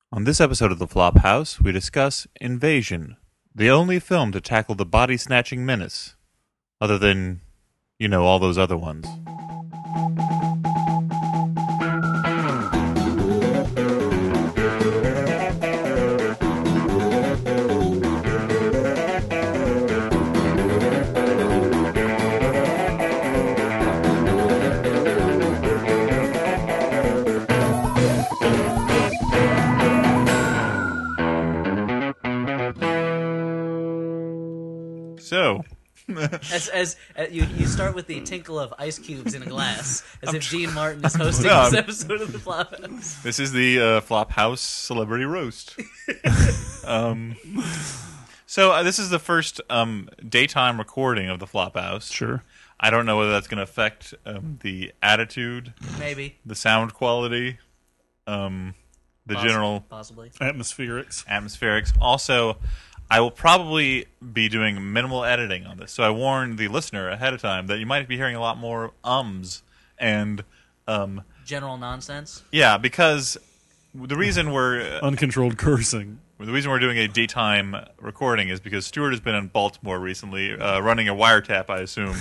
On this episode of The Flophouse, we discuss Invasion, the only film to tackle the body-snatching menace, other than, all those other ones. So, As you start with the tinkle of ice cubes in a glass, as if Dean Martin is hosting this episode of the Flophouse. this is the Flophouse Celebrity Roast. This is the first daytime recording of the Flophouse. Sure. I don't know whether that's going to affect the attitude, Maybe. the sound quality, general Possibly. atmospherics. Also, I will probably be doing minimal editing on this, so I warned the listener ahead of time that you might be hearing a lot more ums and General nonsense. yeah, because the reason we're Uncontrolled cursing. doing a daytime recording is because Stuart has been in Baltimore recently, running a wiretap, I assume.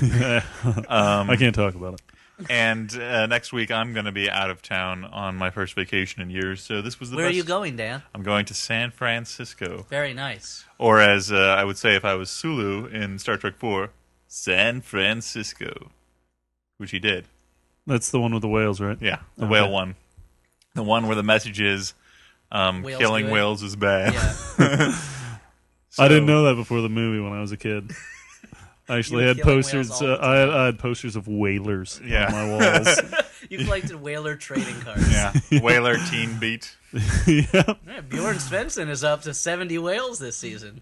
I can't talk about it. And next week I'm going to be out of town on my first vacation in years. So this was the Where best. are you going, Dan? I'm going to San Francisco, Very nice. or as I would say if I was Sulu in Star Trek 4, San Francisco, which he did. That's the one with the whales, right? Yeah, the Okay. whale one, the one where the message is Whales killing good. whales is bad. Yeah. So- I didn't know that before the movie when I was a kid. I actually were had killing posters. whales all the I had posters of whalers Yeah. on my walls. You collected whaler trading cards. Yeah, Whaler Teen Beat. Yeah. Yeah, Bjorn Svensson is up to 70 whales this season.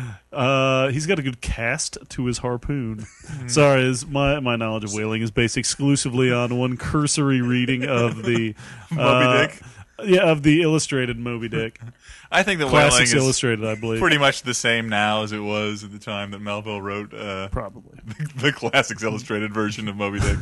He's got a good cast to his harpoon. Sorry, my knowledge of whaling is based exclusively on one cursory reading of the Moby Dick. Yeah, of the illustrated Moby Dick. I think that whaling Classics is Illustrated, I believe. pretty much the same now as it was at the time that Melville wrote Probably. the Classics Illustrated version of Moby Dick.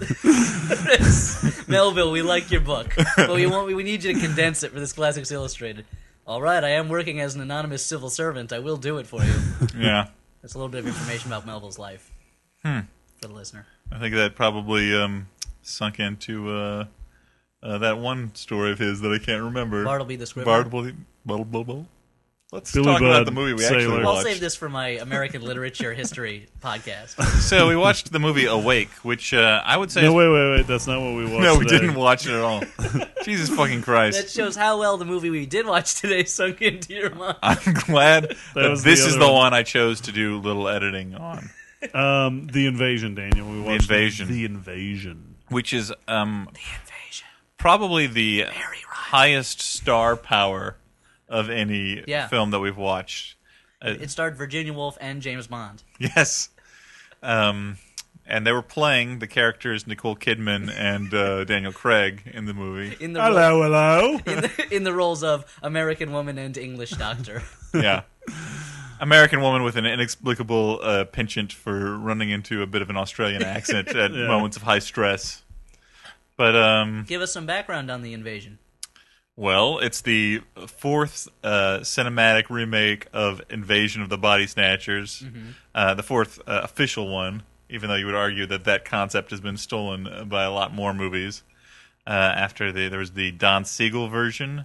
Melville, we like your book, but we need you to condense it for this Classics Illustrated. All right, I am working as an anonymous civil servant. I will do it for you. Yeah, That's a little bit of information about Melville's life for the listener. I think that probably sunk into that one story of his that I can't remember. Bartleby the Scribbler. Bartleby. Let's Billy talk about Budd, the movie we sailor. actually I'll watched. save this for my American Literature History podcast. So we watched the movie Awake, which I would say... No, wait. That's not what we watched. No, we today. didn't watch it at all. Jesus fucking That Christ. shows how well the movie we did watch today sunk into your mind. I'm glad that was this the is other the one. one I chose to do little editing on, The Invasion, Daniel. We watched Invasion. The Invasion. which is The invasion. probably the Very right. highest star power of any Yeah. film that we've watched. It starred Virginia Woolf and James Bond. Yes. And they were playing the characters Nicole Kidman and Daniel Craig in the movie. In the Hello. in the roles of American woman and English doctor. Yeah. American woman with an inexplicable penchant for running into a bit of an Australian accent at Yeah. moments of high stress. But, Give us some background on the invasion. well, it's the fourth cinematic remake of Invasion of the Body Snatchers. The fourth official one, even though you would argue that concept has been stolen by a lot more movies. After there was the Don Siegel version.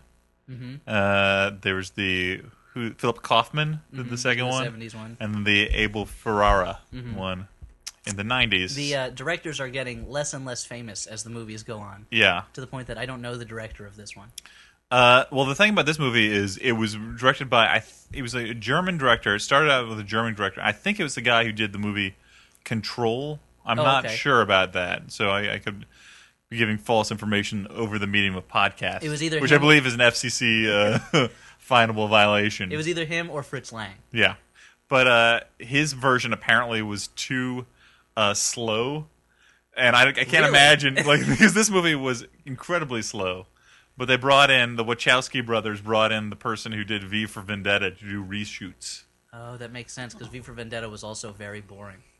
There was Philip Kaufman did the second the one. 70s one. And then the Abel Ferrara one in the 90s. The directors are getting less and less famous as the movies go on, Yeah. to the point that I don't know the director of this one. Well, the thing about this movie is it was directed by it was a German director. It started out with a German director. I think it was the guy who did the movie Control. I'm not okay. sure about that, so I could be giving false information over the medium of podcast. It was either which him- I believe is an FCC finable violation. It was either him or Fritz Lang. Yeah, but his version apparently was too slow, and I can't Really? imagine because this movie was incredibly slow. But they brought in the Wachowski brothers brought in the person who did V for Vendetta to do reshoots. Oh, that makes sense, because V for Vendetta was also very boring.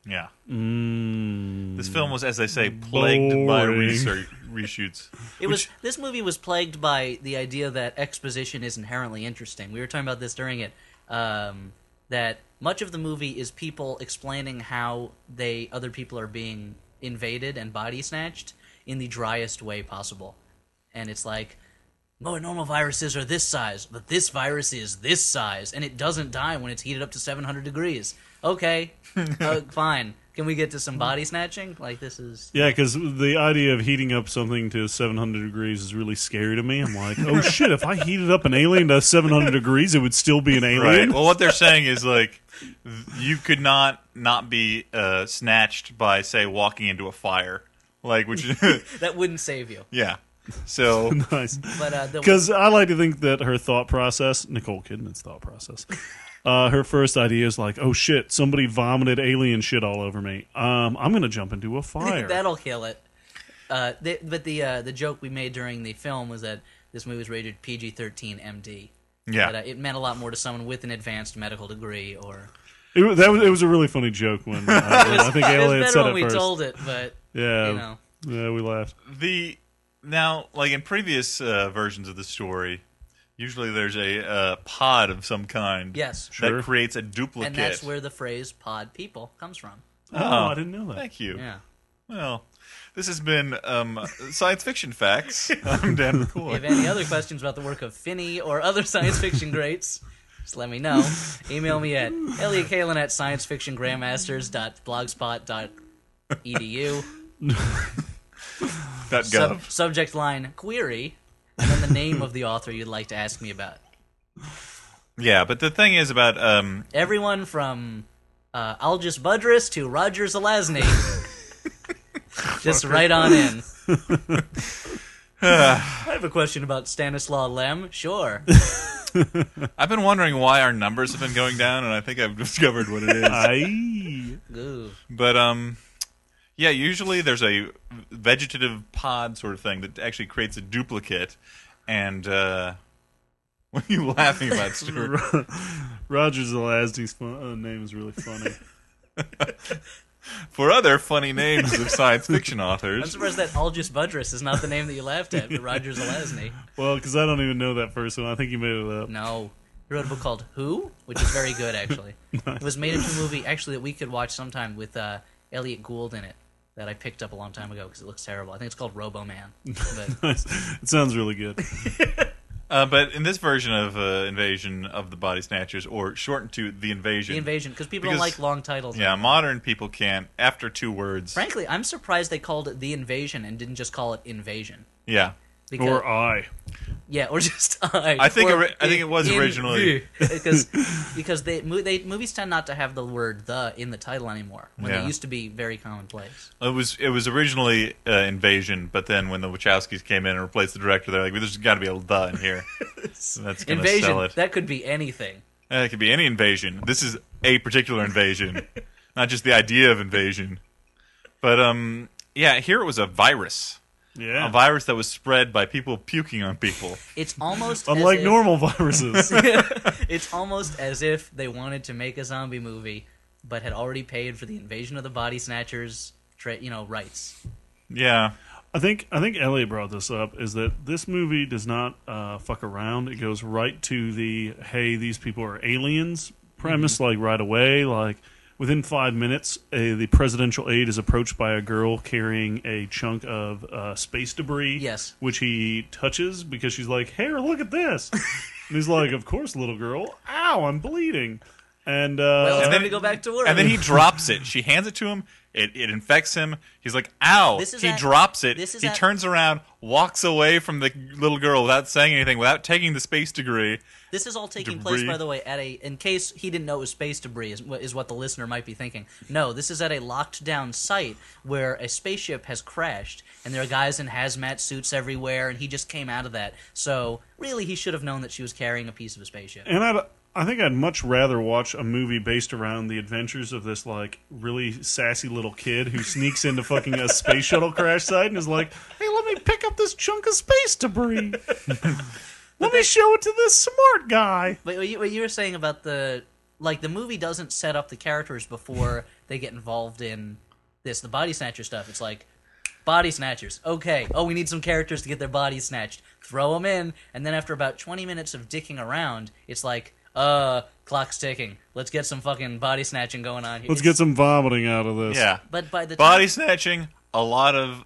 Yeah. Mm, This film was, as they say, plagued by boring. reshoots. This movie was plagued by the idea that exposition is inherently interesting. We were talking about this during it. That much of the movie is people explaining how other people are being invaded and body snatched in the driest way possible. And it's like, normal viruses are this size, but this virus is this size, and it doesn't die when it's heated up to 700 degrees. Okay, fine. Can we get to some body snatching? Like, this is... Yeah, because the idea of heating up something to 700 degrees is really scary to me. I'm like, oh shit, if I heated up an alien to 700 degrees, it would still be an alien? Right. Well, what they're saying is, like, you could not be snatched by, say, walking into a fire. Like, which... That wouldn't save you. Yeah. So... Nice. But Because I like to think that her thought process, Nicole Kidman's thought process... her first idea is like, oh shit, somebody vomited alien shit all over me. I'm going to jump into a fire. That'll kill it. But the joke we made during the film was that this movie was rated PG-13 MD. Yeah. But, it meant a lot more to someone with an advanced medical degree, or... It was a really funny joke when I think it was Elliot better said when it we first. told it, but, Yeah, you know. yeah, we laughed. Now, like in previous versions of the story, usually there's a pod of some kind Yes. that Sure. creates a duplicate. And that's where the phrase pod people comes from. Oh, I didn't know that. Thank you. Yeah. Well, this has been Science Fiction Facts. I'm Dan If you McCoy. have any other questions about the work of Finney or other science fiction greats, just let me know. Email me at ElliotKalen at sciencefictiongrandmasters.blogspot.edu. .gov. Subject line, query, and then the name of the author you'd like to ask me about. Yeah, but the thing is about Everyone from Algis Budrus to Roger Zelazny. Just right on in. I have a question about Stanislaw Lem. Sure. I've been wondering why our numbers have been going down, and I think I've discovered what it is. Aye. Ooh. But yeah, usually there's a vegetative pod sort of thing that actually creates a duplicate, and what are you laughing about, Stuart? Roger Zelazny's name is really funny. For other funny names of science fiction I'm authors, surprised that Algis Budrus is not the name that you laughed at, but Roger Zelazny. Well, because I don't even know that first one. I think you made it up. No. He wrote a book called Who, which is very good, actually. It was made into a movie, actually, that we could watch sometime with Elliot Gould in it, that I picked up a long time ago because it looks terrible. I think it's called Robo-Man. But Nice. It sounds really good. but in this version of Invasion of the Body Snatchers, or shortened to The Invasion, The Invasion, because people don't Because- like long titles. yeah, modern people can't, after 2 words, Frankly, I'm surprised they called it The Invasion and didn't just call it Invasion. yeah. Because, Or I. yeah, or just I. I think or it was originally- because movies tend not to have the word "the" in the title anymore when Yeah. they used to be very commonplace. It was originally Invasion, but then when the Wachowskis came in and replaced the director, they're like, "There's got to be a the in here." So that's going to Invasion, sell it. that could be anything. It could be any invasion. This is a particular invasion, not just the idea of invasion. But yeah, here it was a virus. Yeah. A virus that was spread by people puking on people. It's almost Unlike as if, normal viruses. It's almost as if they wanted to make a zombie movie, but had already paid for the Invasion of the Body Snatchers, rights. Yeah. I think Elliot brought this up, is that this movie does not fuck around. It goes right to the, hey, these people are aliens premise, like right away. Like within 5 minutes, the presidential aide is approached by a girl carrying a chunk of space debris, Yes. which he touches because she's like, "Here, look at this." And he's like, "Of course, little girl. Ow, I'm bleeding." And Well, it's And time then- to go back to work. And then he drops it. She hands it to him. It infects him. He's like, "Ow!" This is He at- drops it. this is He at- turns around, walks away from the little girl without saying anything, without taking the space degree. This is all taking place, Debris. by the way, in case he didn't know it was space debris, is what the listener might be thinking. No, this is at a locked down site where a spaceship has crashed, and there are guys in hazmat suits everywhere, and he just came out of that. So, really, he should have known that she was carrying a piece of a spaceship. And I think I'd much rather watch a movie based around the adventures of this, like, really sassy little kid who sneaks into fucking a space shuttle crash site and is like, "Hey, let me pick up this chunk of space debris. Let me show it to this smart guy." But what you were saying about the like the movie doesn't set up the characters before they get involved in the body snatcher stuff. It's like, body snatchers. Okay. Oh, we need some characters to get their bodies snatched. Throw them in, and then after about 20 minutes of dicking around, it's like, clock's ticking. Let's get some fucking body snatching going on here. Let's get some vomiting out of this. Yeah. But by the Body time, snatching, a lot of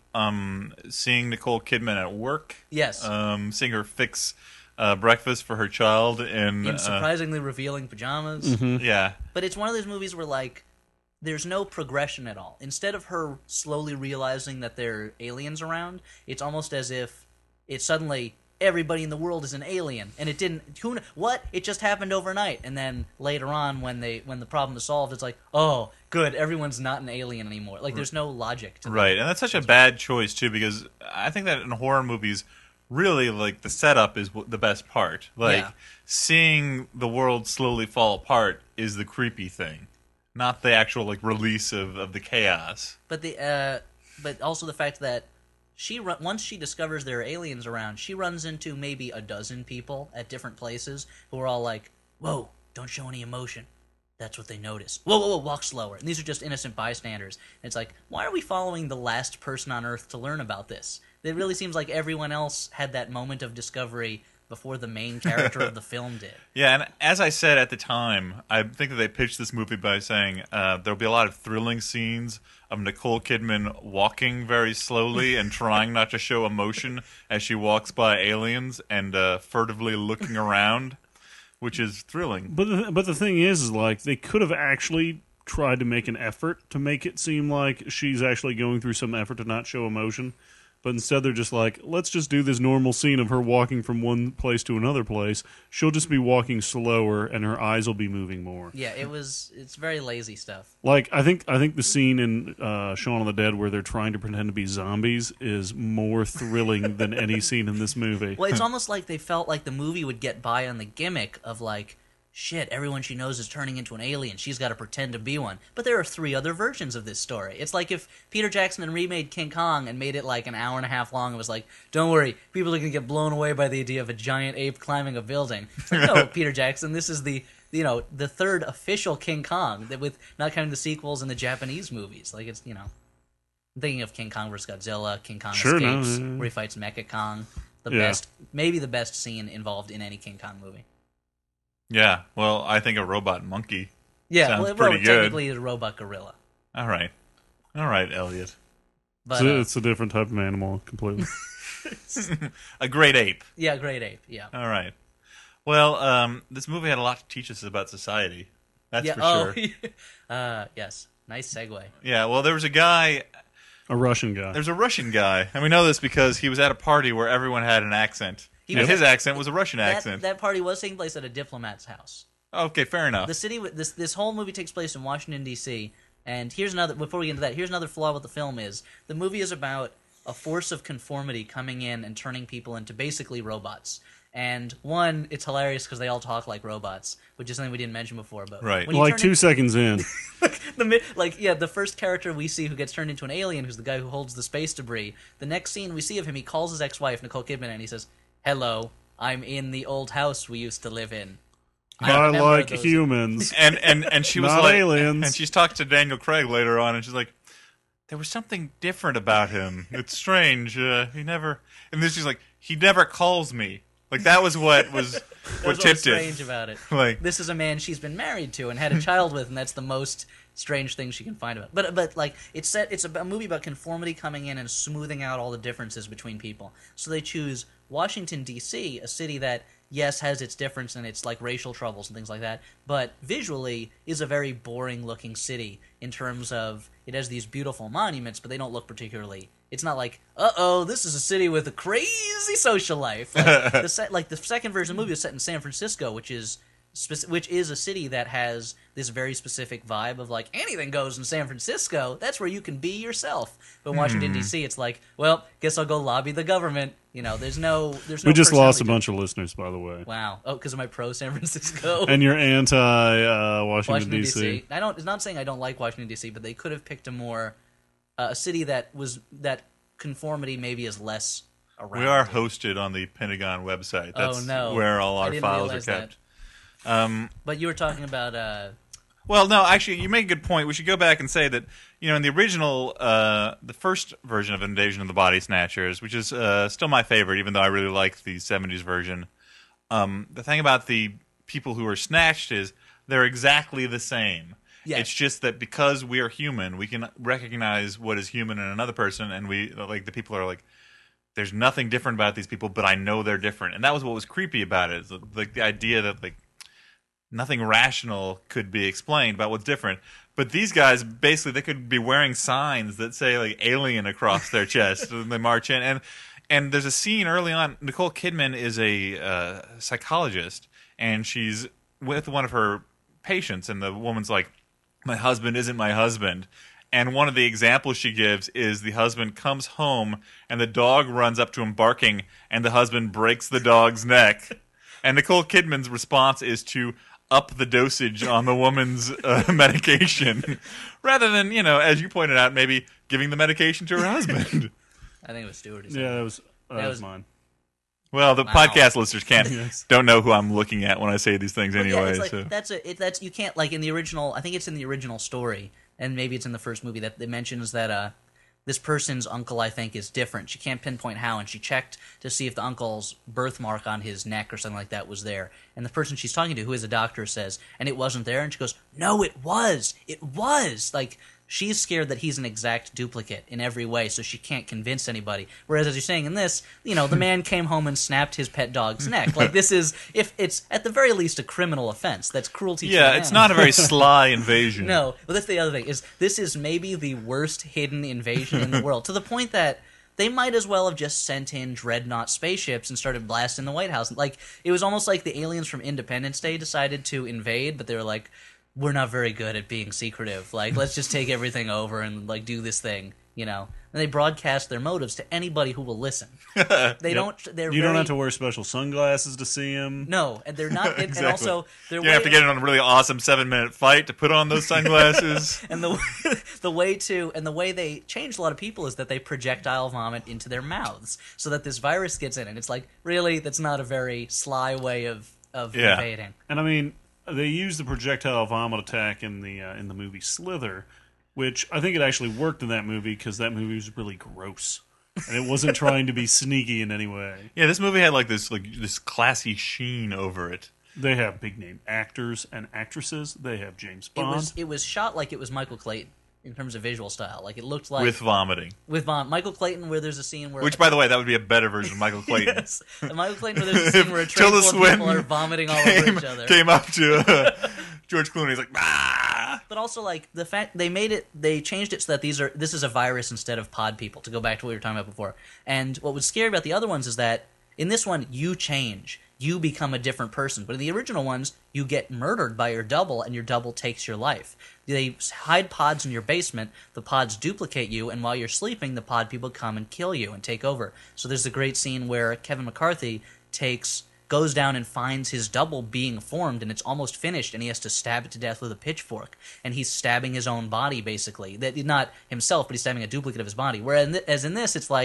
seeing Nicole Kidman at work. yes, Seeing her fix breakfast for her child in surprisingly revealing pajamas. Mm-hmm. yeah. But it's one of those movies where, like, there's no progression at all. Instead of her slowly realizing that there are aliens around, it's almost as if it's suddenly everybody in the world is an alien, and it didn't. What? It just happened overnight, and then later on, when the problem is solved, it's like, oh, good, everyone's not an alien anymore. Like, there's no logic to that. Right, and that's such a bad choice too, because I think that in horror movies, really, like, the setup is the best part. Like, Yeah. seeing the world slowly fall apart is the creepy thing, not the actual, like, release of the chaos. But but also the fact that once she discovers there are aliens around, she runs into maybe a dozen people at different places who are all like, "Whoa, don't show any emotion." That's what they notice. Whoa, whoa, whoa, walk slower. And these are just innocent bystanders. And it's like, why are we following the last person on Earth to learn about this? It really seems like everyone else had that moment of discovery before the main character of the film did. Yeah, and as I said at the time, I think that they pitched this movie by saying there'll be a lot of thrilling scenes of Nicole Kidman walking very slowly and trying not to show emotion as she walks by aliens and furtively looking around, which is thrilling. But the thing is like they could have actually tried to make an effort to make it seem like she's actually going through some effort to not show emotion. But instead they're just like, let's just do this normal scene of her walking from one place to another place. She'll just be walking slower and her eyes will be moving more. Yeah, it's very lazy stuff. Like I think the scene in Shaun of the Dead where they're trying to pretend to be zombies is more thrilling than any scene in this movie. Well, it's almost like they felt like the movie would get by on the gimmick of like, shit, everyone she knows is turning into an alien. She's got to pretend to be one. But there are 3 other versions of this story. It's like if Peter Jackson remade King Kong and made it like an hour and a half long and was like, don't worry, people are going to get blown away by the idea of a giant ape climbing a building. It's like, no, Peter Jackson, this is the 3rd official King Kong, with not counting the sequels and the Japanese movies. Like, it's, I'm thinking of King Kong vs. Godzilla, King Kong Escapes, where he fights Mecha Kong. Maybe the best scene involved in any King Kong movie. Yeah, well, I think a robot monkey sounds pretty good. Technically a robot gorilla. All right, Elliot. But, it's a different type of animal completely. A great ape. Yeah, great ape, yeah. All right. Well, this movie had a lot to teach us about society. That's for sure. Yes. Nice segue. Yeah, well, there was a guy... A Russian guy. There's a Russian guy, and we know this because he was at a party where everyone had an accent. His accent was a Russian accent. That party was taking place at a diplomat's house. Okay, fair enough. The city, this whole movie takes place in Washington, D.C., and before we get into that, here's another flaw with the film is, the movie is about a force of conformity coming in and turning people into basically robots. And one, it's hilarious because they all talk like robots, which is something we didn't mention before. But right, like 2 seconds in, the first character we see who gets turned into an alien, who's the guy who holds the space debris. The next scene we see of him, he calls his ex-wife Nicole Kidman, and he says, "Hello, I'm in the old house we used to live in. I like humans." And she was not like, aliens. and she's talked to Daniel Craig later on, and she's like, there was something different about him. It's strange. He never. And then she's like, he never calls me. Like that was what tipped strange it. about it. Like, this is a man she's been married to and had a child with, and that's the most strange thing she can find about it. But like it's a movie about conformity coming in and smoothing out all the differences between people. So they choose Washington, D.C., a city that, yes, has its difference and its like racial troubles and things like that, but visually is a very boring-looking city in terms of it has these beautiful monuments, but they don't look particularly... It's not like, this is a city with a crazy social life. Like, the second version of the movie is set in San Francisco, which is a city that has this very specific vibe of like anything goes in San Francisco. That's where you can be yourself. But in Washington D.C., it's like, well, guess I'll go lobby the government. There's no. We just lost a bunch of listeners, by the way. Wow. Oh, because of my pro San Francisco. And you're anti Washington D.C. It's not saying I don't like Washington D.C., but they could have picked a city that conformity maybe is less around. we are hosted on the Pentagon website. That's no. where all our I didn't files are realize kept. But you were talking about. Well, no, actually, you make a good point. We should go back and say that, in the original, the first version of Invasion of the Body Snatchers, which is still my favorite, even though I really like the 70s version, the thing about the people who are snatched is they're exactly the same. Yes. It's just that because we are human, we can recognize what is human in another person, and the people are like, there's nothing different about these people, but I know they're different. And that was what was creepy about it, is the idea that, nothing rational could be explained about what's different. But these guys, basically, they could be wearing signs that say, alien across their chest, and they march in. And there's a scene early on. Nicole Kidman is a psychologist, and she's with one of her patients, and the woman's like, my husband isn't my husband. And one of the examples she gives is the husband comes home, and the dog runs up to him barking, and the husband breaks the dog's neck. And Nicole Kidman's response is to up the dosage on the woman's medication, rather than, as you pointed out, maybe giving the medication to her husband. I think it was Stewart. Yeah, that was mine. Well, the Wow. podcast listeners Yes. don't know who I'm looking at when I say these things anyway. Yeah, it's so. that's you can't, in the original. I think it's in the original story, and maybe it's in the first movie that it mentions that this person's uncle, I think, is different. She can't pinpoint how, and she checked to see if the uncle's birthmark on his neck or something like that was there. And the person she's talking to, who is a doctor, says, and it wasn't there. And she goes, no, it was. It was. She's scared that he's an exact duplicate in every way, so she can't convince anybody. Whereas, as you're saying in this, the man came home and snapped his pet dog's neck. This is, if it's at the very least a criminal offense, that's cruelty to Yeah, man. it's not a very sly invasion. No, but that's the other thing. This is maybe the worst hidden invasion in the world, to the point that they might as well have just sent in dreadnought spaceships and started blasting the White House. It was almost like the aliens from Independence Day decided to invade, but they were like, we're not very good at being secretive. Let's just take everything over and do this thing, And they broadcast their motives to anybody who will listen. They don't. You don't have to wear special sunglasses to see them. No, and they're not. Exactly. And also, they're You have to get in on a really awesome 7-minute fight to put on those sunglasses. And the way they change a lot of people is that they projectile vomit into their mouths, so that this virus gets in. And it's really, that's not a very sly way of invading. And I mean, they use the projectile vomit attack in the movie Slither, which I think it actually worked in that movie because that movie was really gross. And it wasn't trying to be sneaky in any way. Yeah, this movie had this classy sheen over it. They have big name actors and actresses. They have James Bond. It was shot like it was Michael Clayton in terms of visual style. It looked like With vomiting. with Michael Clayton, where there's a scene where Which, by the way, that would be a better version of Michael Clayton. yes, Michael Clayton, where there's a scene where a train Tilda full of people Swinton are vomiting all over each other. Came up to George Clooney. He's like, ah! But also, the fact they changed it so that this is a virus instead of pod people, to go back to what we were talking about before. And what was scary about the other ones is that in this one, you change. You become a different person. But in the original ones, you get murdered by your double, and your double takes your life. They hide pods in your basement, the pods duplicate you, and while you're sleeping, the pod people come and kill you and take over. So there's a great scene where Kevin McCarthy goes down and finds his double being formed, and it's almost finished, and he has to stab it to death with a pitchfork. And he's stabbing his own body, basically. Not himself, but he's stabbing a duplicate of his body. Whereas in this, it's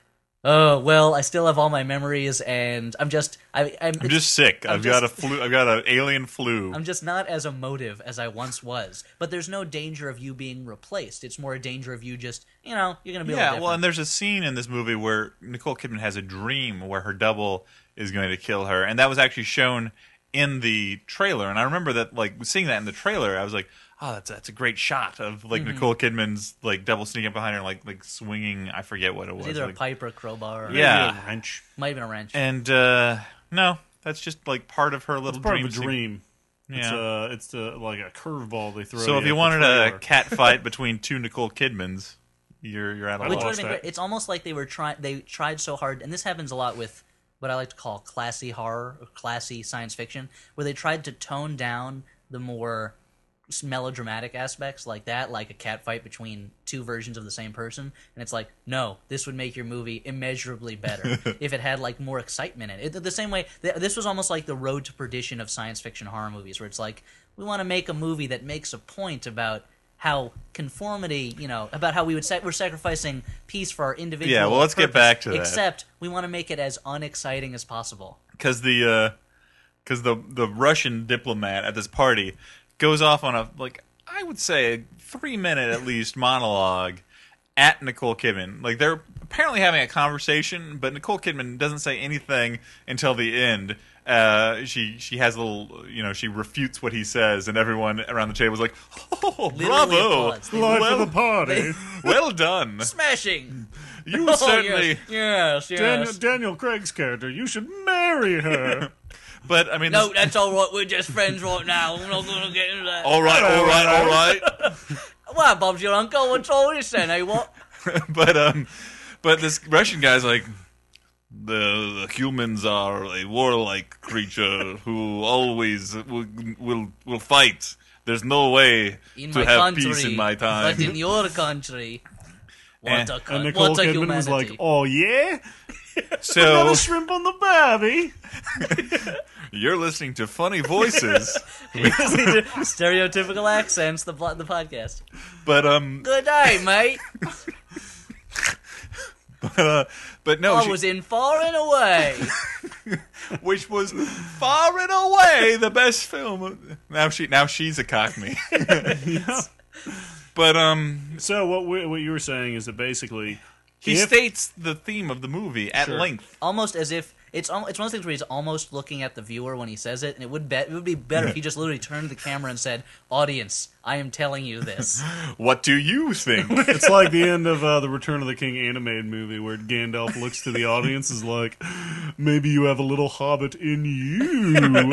oh, well, I still have all my memories, and I'm just sick. I've got a flu. I've got an alien flu. I'm just not as emotive as I once was. But there's no danger of you being replaced. It's more a danger of you just, you're going to be a little different. Well, and there's a scene in this movie where Nicole Kidman has a dream where her double is going to kill her, and that was actually shown in the trailer. And I remember that, seeing that in the trailer, I was like, oh, that's a great shot of Nicole Kidman's double sneaking up behind her, and swinging. I forget what it was. Either a pipe or a crowbar. Or Yeah. Maybe a wrench. Might have been a wrench. And no, that's just part of her little It's part dream. of a dream. Yeah. It's like a curveball they throw. So if you wanted a cat fight between two Nicole Kidmans, you're out of Which luck. would have been great. It's almost like they tried so hard, and this happens a lot with what I like to call classy horror or classy science fiction, where they tried to tone down the more melodramatic aspects like that, like a cat fight between two versions of the same person, and it's no, this would make your movie immeasurably better if it had more excitement in it. The same way, this was almost like the road to perdition of science fiction horror movies, where it's we want to make a movie that makes a point about how conformity, about how we're sacrificing peace for our individual Yeah, well, let's get purpose, back to that. Except we want to make it as unexciting as possible. Because the because the Russian diplomat at this party goes off on a, like, I would say a 3-minute at least monologue at Nicole Kidman. Like, they're apparently having a conversation, but Nicole Kidman doesn't say anything until the end. She has a little, she refutes what he says, and everyone around the table is like, "Oh, Literally bravo! applauds. Life of the party. Well done! Smashing! You certainly." Yes. Daniel Craig's character, you should marry her. But I mean, No, that's all right. We're just friends right now. We're not going to get into that. all right. Well, Bob's your uncle. What's all this then, eh? What? But this Russian guy's like, the humans are a warlike creature who always will fight. There's no way In to my have country, peace in my time. but in your country, And Nicole what a Kidman was like, humanity. "Oh yeah, So another shrimp on the barbie." you're listening to funny voices, Stereotypical accents. The podcast. but Good day, mate. but no, I was in Far and Away. which was far and away the best film. Now she's a Cockney. But So what you were saying is that basically he if- states the theme of the movie at Sure. length. Almost as if it's one of those things where he's almost looking at the viewer when he says it, and it would be better if he just literally turned to the camera and said, "Audience, I am telling you this." What do you think? it's like the end of the Return of the King animated movie where Gandalf looks to the audience is like, "Maybe you have a little hobbit in you."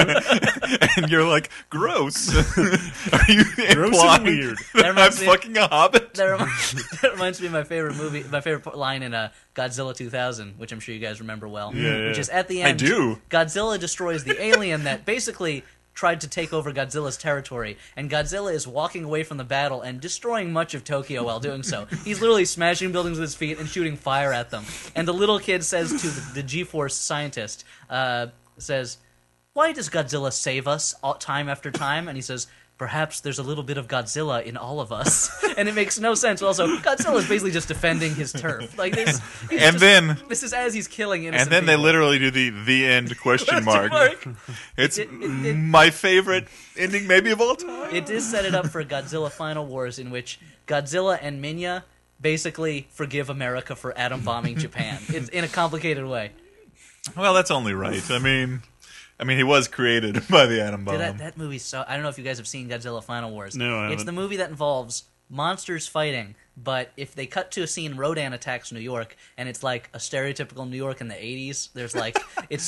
And you're like, gross. Are you Gross implying and weird. that That I'm reminds me- fucking a hobbit? That reminds me of my favorite line in Godzilla 2000, which I'm sure you guys remember well. Yeah. Which is at the I end, do. Godzilla destroys the alien that basically tried to take over Godzilla's territory, and Godzilla is walking away from the battle and destroying much of Tokyo while doing so. He's literally smashing buildings with his feet and shooting fire at them. And the little kid says to the G-Force scientist, says, "Why does Godzilla save us time after time?" And he says, "Perhaps there's a little bit of Godzilla in all of us." And it makes no sense. Also, Godzilla is basically just defending his turf. Like this, this is as he's killing innocent And then they people. literally do the end question mark. It's It- my favorite ending maybe of all time. It did set it up for Godzilla Final Wars, in which Godzilla and Minya basically forgive America for atom bombing Japan. It's in a complicated way. Well, that's only right. I mean, he was created by the atom bomb. That movie's so... I don't know if you guys have seen Godzilla Final Wars. No, I It's haven't. the movie that involves monsters fighting, but if they cut to a scene, Rodan attacks New York, and it's like a stereotypical New York in the 80s. There's like...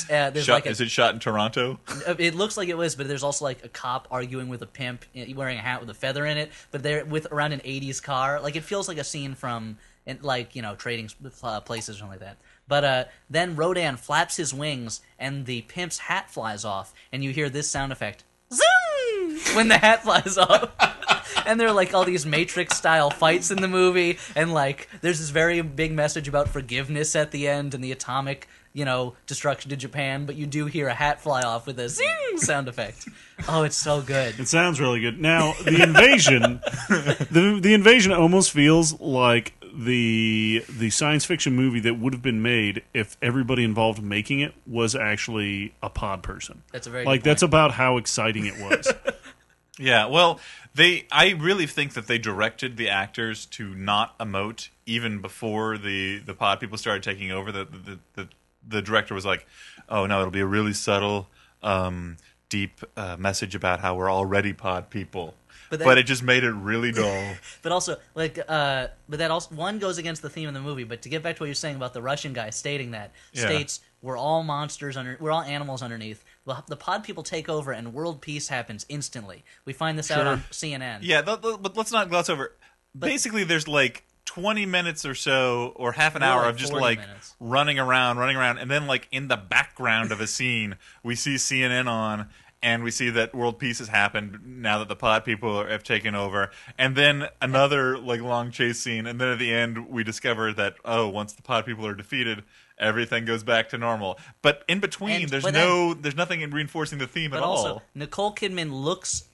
Is it shot in Toronto? It looks like it was, but there's also like a cop arguing with a pimp wearing a hat with a feather in it, but they're around an 80s car. Like, it feels like a scene from, trading places or something like that. But then Rodan flaps his wings, and the pimp's hat flies off, and you hear this sound effect. Zoom! When the hat flies off. And there are like all these Matrix-style fights in the movie, and like there's this very big message about forgiveness at the end and the atomic, destruction to Japan, but you do hear a hat fly off with a zing sound effect. Oh, it's so good. It sounds really good. Now, the invasion, the invasion almost feels like the science fiction movie that would have been made if everybody involved making it was actually a pod person. That's a very like good that's point. about how exciting it was. Yeah, well, I really think that they directed the actors to not emote even before the pod people started taking over. The director was like, "Oh no, it'll be a really subtle, deep message about how we're already pod people." But it just made it really dull. But also, but that also one goes against the theme of the movie. But to get back to what you're saying about the Russian guy stating that states we're all monsters we're all animals underneath. The pod people take over and world peace happens instantly. We find this out on CNN. Yeah, but let's not gloss over. Basically, there's like 20 minutes or so, or half an hour like of just 40 like minutes. running around, and then like in the background of a scene, we see CNN on. And we see that world peace has happened now that the pod people have taken over. And then another like long chase scene. And then at the end, we discover that, once the pod people are defeated, everything goes back to normal. But in between, there's nothing in reinforcing the theme at But also, all. Nicole Kidman looks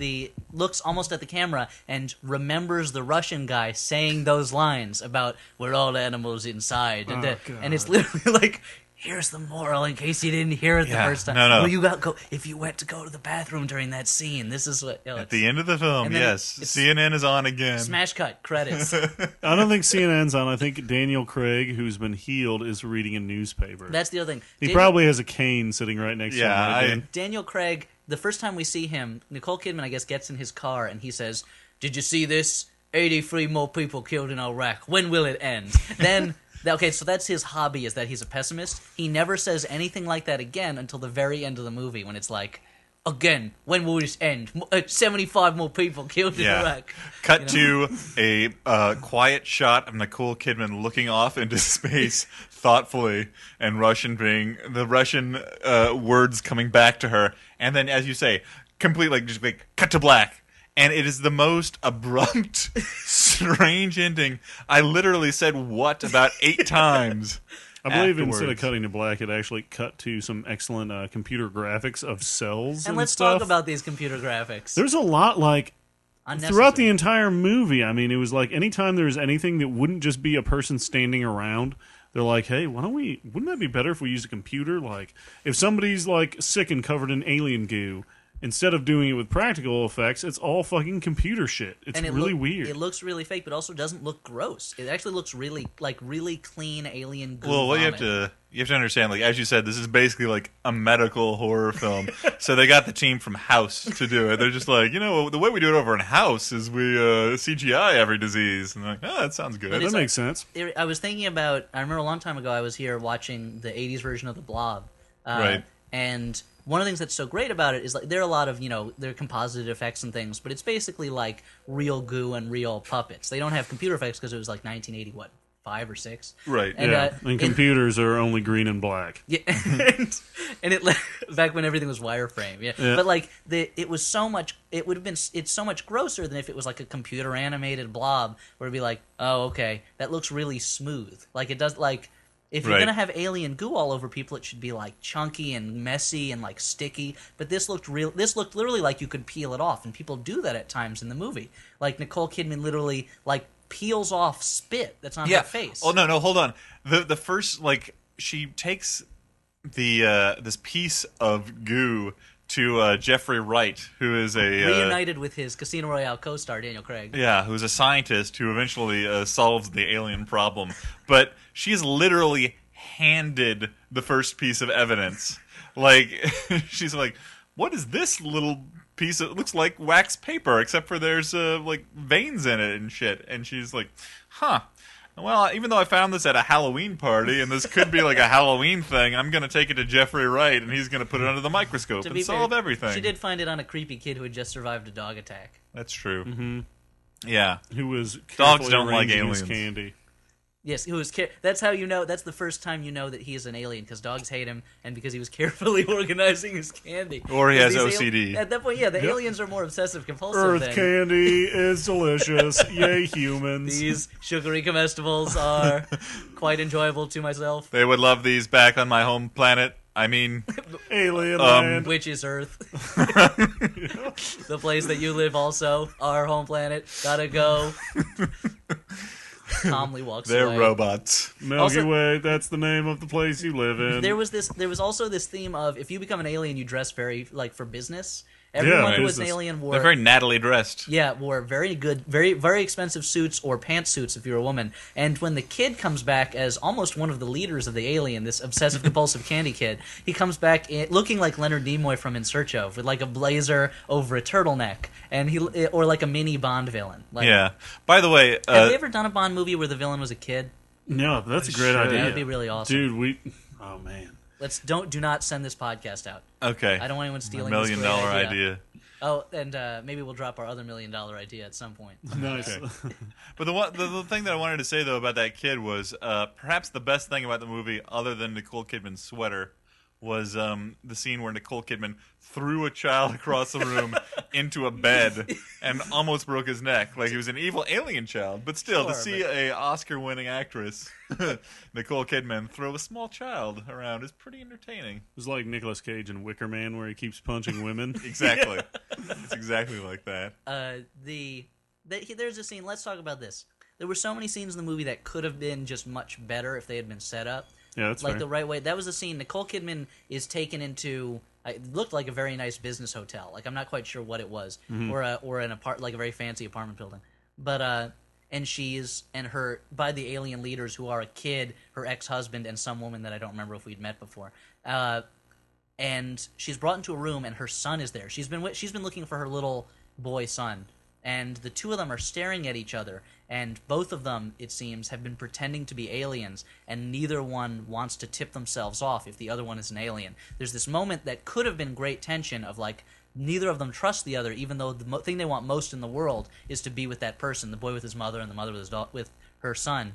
almost at the camera and remembers the Russian guy saying those lines about "we're all animals inside," and it's literally like here's the moral in case you didn't hear it the Yeah, first time. no. Well, you got go if you went to go to the bathroom during that scene. This is what At the end of the film, and then yes, it's- CNN is on again. smash cut credits. I don't think CNN's on. I think Daniel Craig, who's been healed, is reading a newspaper. That's the other thing. He probably has a cane sitting right next to him. Yeah, Right, Dan? Daniel Craig, the first time we see him, Nicole Kidman, I guess, gets in his car and he says, "Did you see this? 83 more people killed in Iraq. When will it end?" Then, okay, so that's his hobby, is that he's a pessimist. He never says anything like that again until the very end of the movie when it's like, again, when will this end? 75 more people killed in Yeah. Iraq. Cut to a quiet shot of Nicole Kidman looking off into space thoughtfully, and the Russian words coming back to her, and then, as you say, complete just cut to black. And it is the most abrupt, strange ending. I literally said "what" about 8 times. I believe instead of afterwards. cutting to black, it actually cut to some excellent computer graphics of cells And let's stuff. talk about these computer graphics. There's a lot Unnecessary. throughout the entire movie. I mean, it was like anytime there was anything that wouldn't just be a person standing around, they're like, "Hey, wouldn't that be better if we used a computer? Like, if somebody's sick and covered in alien goo, instead of doing it with practical effects, it's all fucking computer shit. It's And it really weird." It looks really fake, but also doesn't look gross. It actually looks really clean alien goo. Well, what you have to understand, as you said, this is basically a medical horror film. So they got the team from House to do it. They're just the way we do it over in House is we CGI every disease. And they're like, oh, that sounds good. But That makes sense. I was thinking about. I remember a long time ago I was here watching the '80s version of The Blob, Right. And one of the things that's so great about it is there are a lot of there are composite effects and things, but it's basically like real goo and real puppets. They don't have computer effects because it was 1980, 5 or 6, Right. And, Yeah, and computers are only green and black. Yeah, and it back when everything was wireframe. Yeah, Yeah. but it was so much. It would have been. It's so much grosser than if it was like a computer animated blob, where it'd be like, oh, okay, that looks really smooth. It does If you're Right. gonna have alien goo all over people, it should be chunky and messy and sticky. But this looked real. This looked literally like you could peel it off, and people do that at times in the movie. Nicole Kidman literally peels off spit that's on her face. Oh no, hold on. The first she takes the this piece of goo to Jeffrey Wright, who is a reunited with his Casino Royale co-star Daniel Craig. yeah, who's a scientist who eventually solves the alien problem. But she's literally handed the first piece of evidence. She's like, "What is this little piece? It looks like wax paper, except for there's veins in it and shit." And she's like, "Huh. Well, even though I found this at a Halloween party, and this could be a Halloween thing, I'm going to take it to Jeffrey Wright, and he's going to put it under the microscope To and be solve fair, everything." She did find it on a creepy kid who had just survived a dog attack. That's true. Mm-hmm. Yeah. Who was Dogs carefully don't like arranging his aliens. candy. Yes, who was. That's how you know. That's the first time you know that he is an alien, because dogs hate him, and because he was carefully organizing his candy. Or he has These OCD. At that point, yeah, the Yep. aliens are more obsessive compulsive Earth than candy is delicious. Yay, humans. these sugary comestibles are quite enjoyable to myself. They would love these back on my home planet. I mean, Alien land. Which is Earth, the place that you live. Also, our home planet. Gotta go. Calmly walks they're away. robots. Milky also- Way, that's the name of the place you live in. There was also this theme of if you become an alien, you dress very for business. Everyone who was an business. alien They're wore very Natalie dressed. wore very good, very very expensive suits or pantsuits if you're a woman. And when the kid comes back as almost one of the leaders of the alien, this obsessive compulsive candy kid, he comes back looking like Leonard Nimoy from In Search of, with a blazer over a turtleneck, and or like a mini Bond villain. Yeah. By the way, Have they ever done a Bond movie where the villain was a kid? No, that's a great Should. idea. That'd be really awesome. Dude, oh man. Do not send this podcast out. okay. I don't want anyone stealing $1 this million great idea. Oh, and maybe we'll drop our other $1 million idea at some point. Nice. But the thing that I wanted to say though about that kid was perhaps the best thing about the movie, other than Nicole Kidman's sweater, was the scene where Nicole Kidman threw a child across the room into a bed and almost broke his neck. He was an evil alien child. But still, to Sure, see a Oscar-winning actress, Nicole Kidman, throw a small child around is pretty entertaining. It was like Nicolas Cage in Wicker Man where he keeps punching women. Exactly. It's exactly like that. There's a scene. Let's talk about this. There were so many scenes in the movie that could have been just much better if they had been set up. Yeah, that's like fair. the right way. That was the scene. Nicole Kidman is taken into. It looked like a very nice business hotel. Like I'm not quite sure what it was, or an like a very fancy apartment building. But and her by the alien leaders who are a kid, her ex-husband, and some woman that I don't remember if we'd met before. And she's brought into a room, and her son is there. She's been looking for her little boy son, and the two of them are staring at each other. And both of them, it seems, have been pretending to be aliens, and neither one wants to tip themselves off if the other one is an alien. There's this moment that could have been great tension of like neither of them trust the other, even though the thing they want most in the world is to be with that person, the boy with his mother and the mother with her son.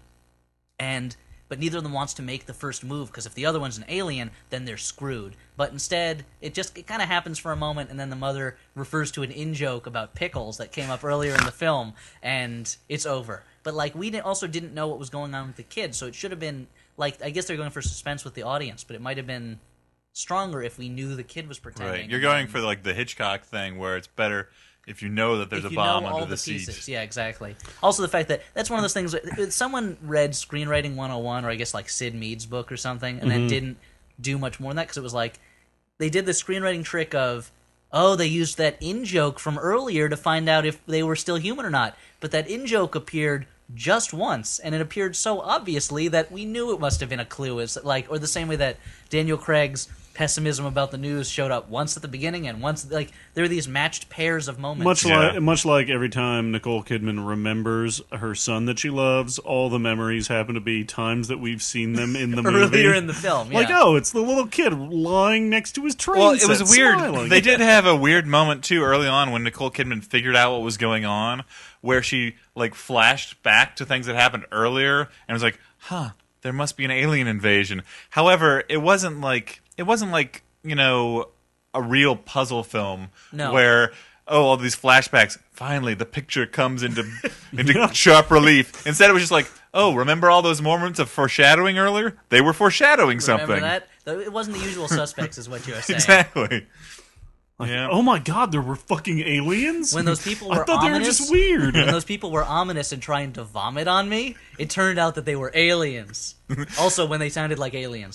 But neither of them wants to make the first move, because if the other one's an alien, then they're screwed. But instead, it kind of happens for a moment, and then the mother refers to an in-joke about pickles that came up earlier in the film, and it's over. But like we also didn't know what was going on with the kid, so it should have been like I guess they're going for suspense with the audience, but it might have been stronger if we knew the kid was pretending. Right, you're going for like the Hitchcock thing, where it's better if you know that there's a bomb under the seat. Yeah, exactly. Also, the fact that that's one of those things. Someone read Screenwriting 101, or I guess like Sid Mead's book or something, and then didn't do much more than that because it was like they did the screenwriting trick of, oh, they used that in-joke from earlier to find out if they were still human or not. But that in-joke appeared just once, and it appeared so obviously that we knew it must have been a clue. It's like, or the same way that Daniel Craig's pessimism about the news showed up once at the beginning and once, like, there are these matched pairs of moments. Much like every time Nicole Kidman remembers her son that she loves, all the memories happen to be times that we've seen them in the movie. Earlier in the film, yeah. Like, oh, it's the little kid lying next to his train Well, it set, was weird. smiling. They did have a weird moment too early on when Nicole Kidman figured out what was going on, where she like flashed back to things that happened earlier and was like, "Huh, there must be an alien invasion." However, it wasn't like you know, a real puzzle film where all these flashbacks. Finally, the picture comes into sharp relief. Instead, it was just like, oh, remember all those moments of foreshadowing earlier? They were foreshadowing something. Remember that? It wasn't the usual suspects, is what you were saying. Exactly. Like, Yeah. oh my god, there were fucking aliens? When those people were I thought ominous, they were just weird. When those people were ominous and trying to vomit on me, it turned out that they were aliens. Also, when they sounded like aliens.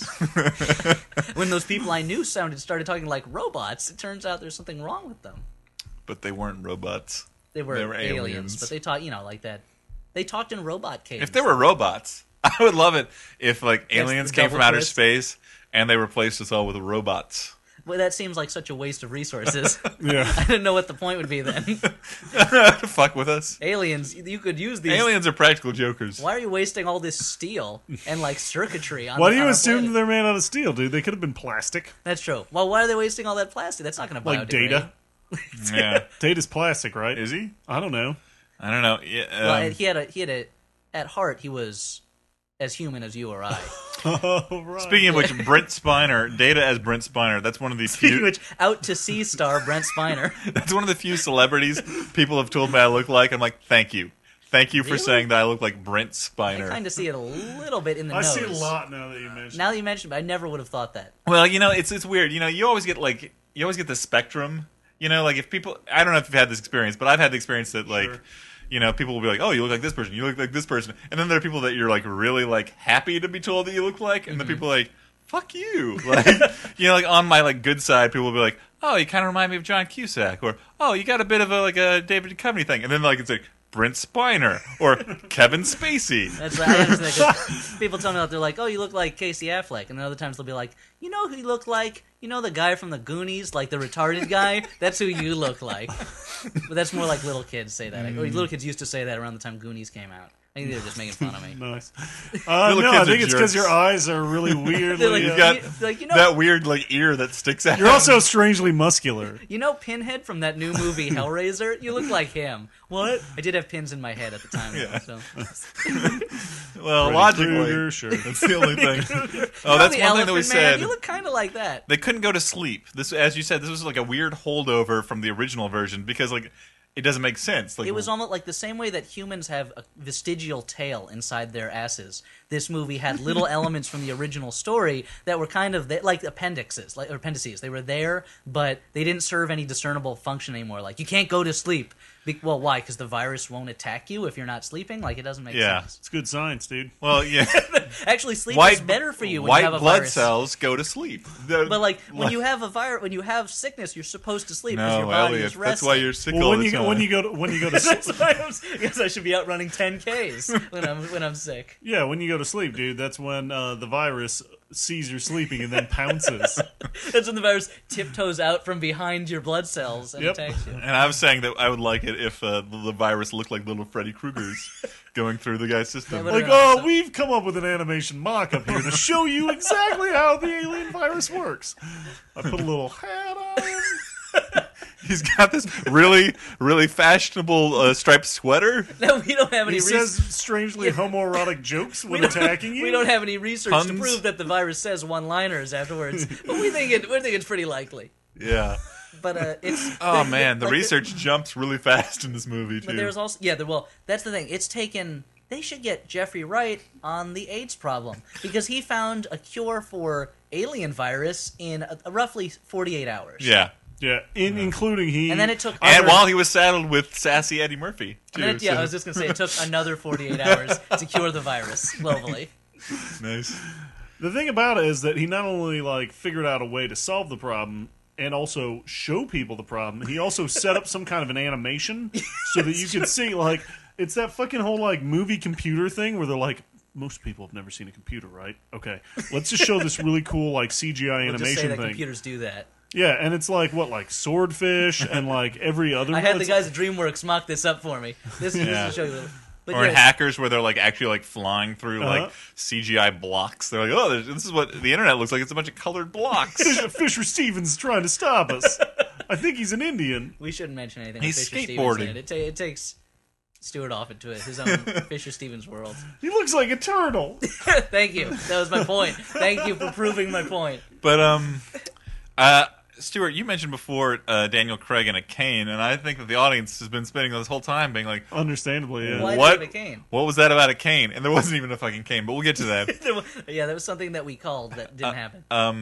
When those people I knew started talking like robots, it turns out there's something wrong with them. But they weren't robots. They were aliens. aliens. But they talked, like that. They talked in robot cadence. If they were robots, I would love it if like aliens the came from double outer twist. space and they replaced us all with robots. Well, that seems like such a waste of resources. Yeah. I didn't know what the point would be then. Fuck with us. Aliens, you could use these. Aliens are practical jokers. Why are you wasting all this steel and like circuitry on? Why do you on our assume planet? they're made out of steel, dude? They could have been plastic. That's true. Well, why are they wasting all that plastic? That's not going to Like Data. Yeah. Data's plastic, right? Is he? I don't know. I don't know. Yeah, Well, he had a. At heart, he was as human as you or I. Oh, right. Speaking of which, Brent Spiner, Data as Brent Spiner, that's one of the Speaking of few. which, out to sea star Brent Spiner. That's one of the few celebrities people have told me I look like. I'm like, thank you for Really? saying that I look like Brent I Spiner. kind of see it a little bit in the I nose. see a lot now that you mention. Now that you mentioned it, I never would have thought that. Well, you know, it's weird. You know, you always get the spectrum. You know, like if people, I don't know if you've had this experience, but I've had the experience that like. Sure. You know, people will be like, "Oh, you look like this person. You look like this person," and then there are people that you're like really like happy to be told that you look like, and the people are like, "Fuck you!" Like, you know, like on my like good side, people will be like, "Oh, you kind of remind me of John Cusack," or "Oh, you got a bit of a David Duchovny thing," and then like it's like Brent Spiner or Kevin Spacey. That's what I understand. 'Cause people tell me that they're like, "Oh, you look like Casey Affleck," and then other times they'll be like, "You know who you look like? You know the guy from the Goonies, like the retarded guy? That's who you look like." But that's more like little kids say that. Like, or little kids used to say that around the time Goonies came out. I think they were just making fun of me. Nice. Little No, kids I are think it's because jerks. your eyes are really weird. They're like, You've got like, you know, that weird like ear that sticks out. You're also strangely muscular. you know Pinhead from that new movie Hellraiser? You look like him. What? I did have pins in my head at the time. Yeah. So. well, Freddy logically, Krueger, sure. that's the only thing. Oh, You know that's the one thing that we Elephant Man? said. You look kind of like that. They couldn't go to sleep. This, as you said, this was like a weird holdover from the original version because like it doesn't make sense. Like It was almost like the same way that humans have a vestigial tail inside their asses. this movie had little elements from the original story that were kind of like appendices. They were there, but they didn't serve any discernible function anymore. Like, you can't go to sleep. Well, why? Because the virus won't attack you if you're not sleeping? Like, it doesn't make sense. It's good science, dude. Well, yeah. Actually, sleep is better for you when white you have a blood virus. cells go to sleep. But like when you have a virus, when you have sickness, you're supposed to sleep because No, your body Elliot, is resting. that's why you're sick Well, all when the you time. when you go to sleep, That's why I guess I should be out running 10Ks when I'm sick. yeah, when you go to sleep, dude, that's when the virus sees you're sleeping and then pounces. That's when the virus tiptoes out from behind your blood cells and Yep. attacks you. And I was saying that I would like it if the virus looked like little Freddy Krueger's going through the guy's system. Yeah, but- Like, no, oh, so- we've come up with an animation mock-up here to show you exactly how the alien virus works. I put a little hat on him. He's got this really, really fashionable striped sweater. No, we don't have any He research. says strangely homoerotic jokes when attacking you. We don't have any research to Puns? prove that the virus says one-liners afterwards, but we think it's pretty likely. Yeah. But it's Oh man, the like, research jumps really fast in this movie too. But there's also well, that's the thing. It's taken. They should get Jeffrey Wright on the AIDS problem because he found a cure for alien virus in roughly 48 hours. Yeah. Yeah, including he. And then it took. And other- while he was saddled with sassy Eddie Murphy, too. and then I so- was just gonna say it took another 48 hours to cure the virus globally. nice. The thing about it is that he not only like figured out a way to solve the problem and also show people the problem, he also set up some kind of an animation so that you could see like it's that fucking whole like movie computer thing where they're like, most people have never seen a computer, right? Okay, let's just show this really cool like CGI We'll animation just say that thing. computers do that. Yeah, and it's like what, like Swordfish and like every other. I had the it's- guys at DreamWorks mock this up for me. This Yeah. is to show you. But Or in yeah, Hackers, where they're like actually like flying through Uh-huh. like CGI blocks. They're like, oh, this is what the internet looks like. It's a bunch of colored blocks. Fisher Stevens is trying to stop us. I think he's an Indian. we shouldn't mention anything. He's with Fisher skateboarding. Stevens in it. It takes Stewart off into his own Fisher Stevens world. He looks like a turtle. Thank you. That was my point. Thank you for proving my point. But Stuart, you mentioned before Daniel Craig and a cane, and I think that the audience has been spending this whole time being like, Understandably, yeah. Why what? did it cane? What was that about a cane? And there wasn't even a fucking cane, but we'll get to that. Yeah, that was something that we called that didn't happen.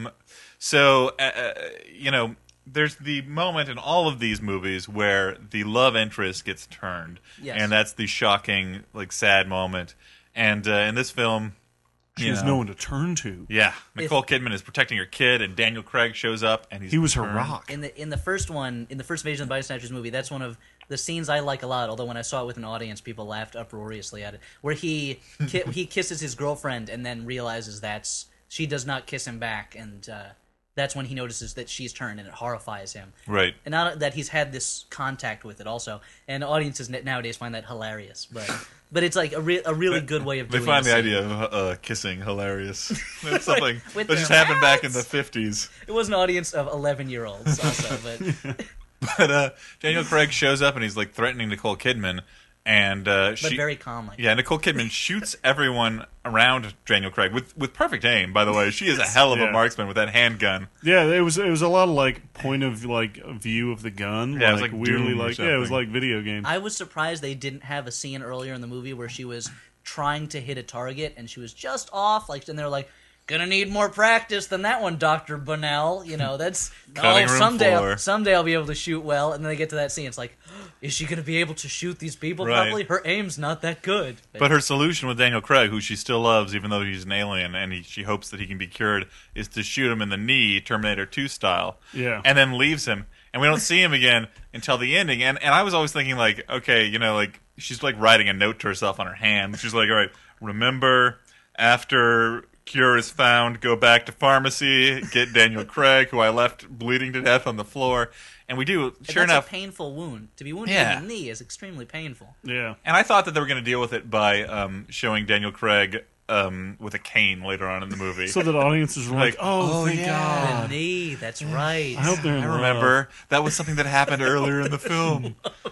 So, you know, there's the moment in all of these movies where the love interest gets turned, Yes. and that's the shocking, like, sad moment. And in this film, She you has know, no one to turn to. Yeah, Nicole Kidman is protecting her kid, and Daniel Craig shows up, and He was her turned. rock. In the first one, in the first Invasion of the Body Snatchers movie, that's one of the scenes I like a lot. Although when I saw it with an audience, people laughed uproariously at it. Where he kisses his girlfriend and then realizes she does not kiss him back, and that's when he notices that she's turned, and it horrifies him. Right. And not that he's had this contact with it also, and audiences nowadays find that hilarious. But it's like a really good way of They doing find the scene. idea of kissing hilarious. That's something with that just their happened back in the mouths. 50s. It was an audience of 11-year-olds also, but But Daniel Craig shows up, and he's, like, threatening Nicole Kidman, and but she... very calmly. Yeah, Nicole Kidman shoots everyone around Daniel Craig with perfect aim. By the way, she is a hell of a Yeah. marksman with that handgun. Yeah, it was a lot of like point of like view of the gun. Yeah, it was like weirdly Doom or like it was something. like video game. I was surprised they didn't have a scene earlier in the movie where she was trying to hit a target and she was just off. Like, and they're like, "Gonna need more practice than that one, Dr. Bunnell." You know, that's Cutting room floor. someday I'll be able to shoot well. And then they get to that scene, it's like, is she gonna be able to shoot these people? Right. Probably. Her aim's not that good. But her solution with Daniel Craig, who she still loves even though he's an alien, and she hopes that he can be cured, is to shoot him in the knee, Terminator 2 style. Yeah. And then leaves him. And we don't see him again until the ending. And I was always thinking, like, okay, you know, like, she's, like, writing a note to herself on her hand. She's like, all right, remember, after cure is found, go back to pharmacy, get Daniel Craig, who I left bleeding to death on the floor. And we do, And sure that's enough. a painful wound. To be wounded Yeah. in the knee is extremely painful. Yeah. And I thought that they were going to deal with it by showing Daniel Craig with a cane later on in the movie. So that audiences were like, Like, "Oh, thank yeah. God!" The knee, that's right. I hope they're in I love. remember that was something that happened earlier in the film.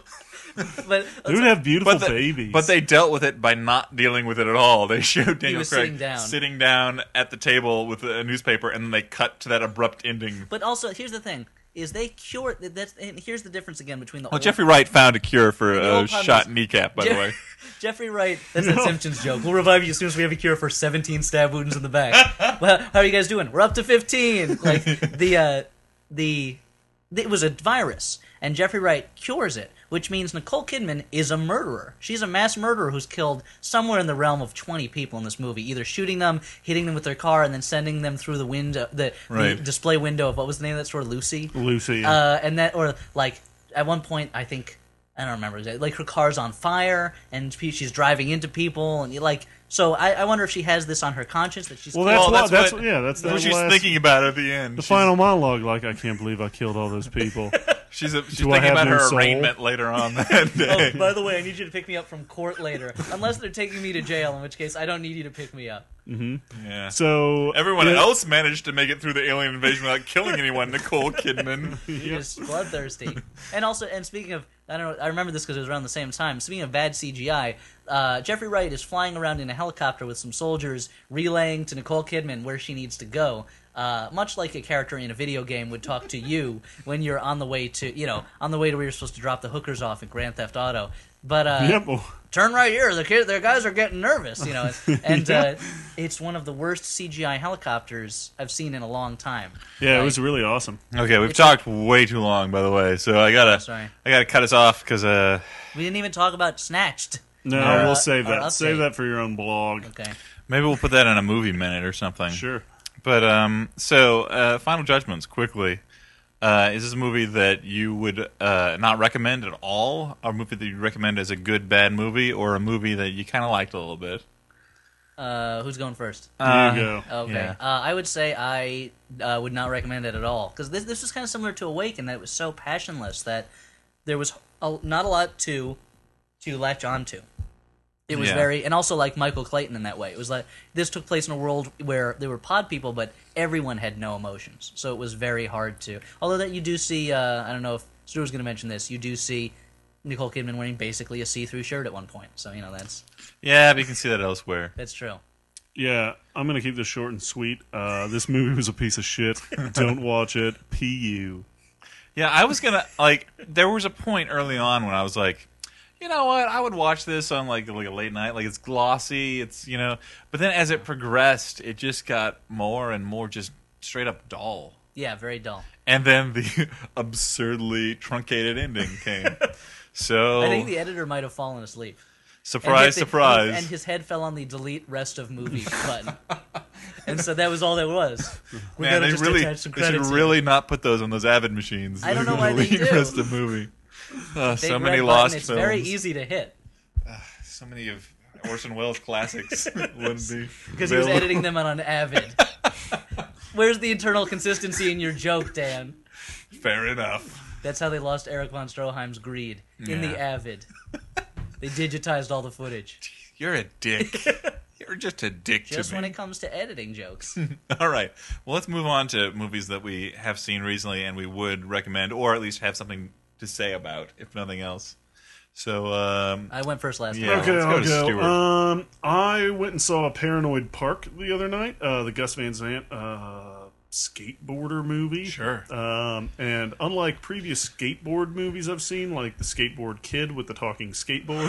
But They would have beautiful But, babies. but they dealt with it by not dealing with it at all. They showed Daniel was Craig sitting down. at the table with a newspaper, and then they cut to that abrupt ending. But also, here's the thing. is they cure. And here's the difference again between the Well, old, Jeffrey Wright found a cure for The a old problem shot is- kneecap, by the way. Jeffrey Wright. That's that Simpsons joke. We'll revive you as soon as we have a cure for 17 stab wounds in the back. Well, how are you guys doing? We're up to 15. Like it was a virus, and Jeffrey Wright cures it, which means Nicole Kidman is a murderer. She's a mass murderer who's killed somewhere in the realm of 20 people in this movie, either shooting them, hitting them with their car, and then sending them through the window, the Right. display window of what was the name of that store, Lucy. Lucy. Yeah. And that, or like at one point, I think I don't remember exactly. Like her car's on fire, and she's driving into people, and you like. So I wonder if she has this on her conscience that she's. Well, killed- that's That's what. what- Yeah, that's That's what she's last- thinking about at the end. The final monologue, like, I can't believe I killed all those people. She's Do I thinking have about no her soul? arraignment later on that day. Oh, by the way, I need you to pick me up from court later, unless they're taking me to jail, in which case I don't need you to pick me up. Yeah. So Everyone yeah, else managed to make it through the alien invasion without killing anyone. Nicole Kidman. You're just bloodthirsty. And also, and speaking of, I don't know, I remember this because it was around the same time. Speaking of bad CGI, Jeffrey Wright is flying around in a helicopter with some soldiers, relaying to Nicole Kidman where she needs to go. Much like a character in a video game would talk to you when you're on the way to, on the way to where you're supposed to drop the hookers off in Grand Theft Auto. But Yep. Well, turn right here. The guys are getting nervous, and it's one of the worst CGI helicopters I've seen in a long time. yeah, it Like, was really awesome. Okay, we've talked way too long, by the way, so I sorry. gotta cut us off because We didn't even talk about Snatched. No, Our, we'll save our that. Save update. that for your own blog. Okay. maybe we'll put that in a movie minute or something. Sure. But Final Judgments quickly. Is this a movie that you would not recommend at all? Or a movie that you recommend as a good, bad movie? Or a movie that you kind of liked a little bit? Who's going first? There you go. Okay. Yeah. I would say I would not recommend it at all. Because this was kind of similar to Awake in that it was so passionless that there was not a lot to latch onto. It was Yeah. very, and also like Michael Clayton in that way. It was like this took place in a world where there were pod people, but everyone had no emotions. So it was very hard to. Although that you do see, I don't know if Stu was going to mention this. You do see Nicole Kidman wearing basically a see-through shirt at one point. So Yeah, but you can see that elsewhere. that's true. Yeah, I'm gonna keep this short and sweet. This movie was a piece of shit. Don't watch it. Pu. Yeah, I was gonna there was a point early on when I was like, you know what, I would watch this on like a late night, like it's glossy, it's but then as it progressed, it just got more and more just straight up dull. Yeah, very dull. And then the absurdly truncated ending came. So I think the editor might have fallen asleep. surprise, surprise. And his head fell on the delete rest of movie button. And so that was all there was. We're Man, gonna they just really attach some they should credits here. really not put those on those Avid machines. I don't know why they Delete do. rest of movie. Big So red many button, lost it's films. very easy to hit So many of Orson Welles classics wouldn't be because he was available. editing them on Avid. Where's the internal consistency in your joke, Dan? Fair enough. That's how they lost Eric von Stroheim's Greed in the Yeah. Avid. They digitized all the footage. You're a dick. You're just a dick Just to when me. it comes to editing jokes. All right. Well, let's move on to movies that we have seen recently and we would recommend, or at least have something to say about, if nothing else. So, I went first last Yeah. time. Okay, let's go I'll to go. Stuart. I went and saw Paranoid Park the other night, the Gus Van Sant skateboarder movie. Sure. And unlike previous skateboard movies I've seen, like The Skateboard Kid with the talking skateboard,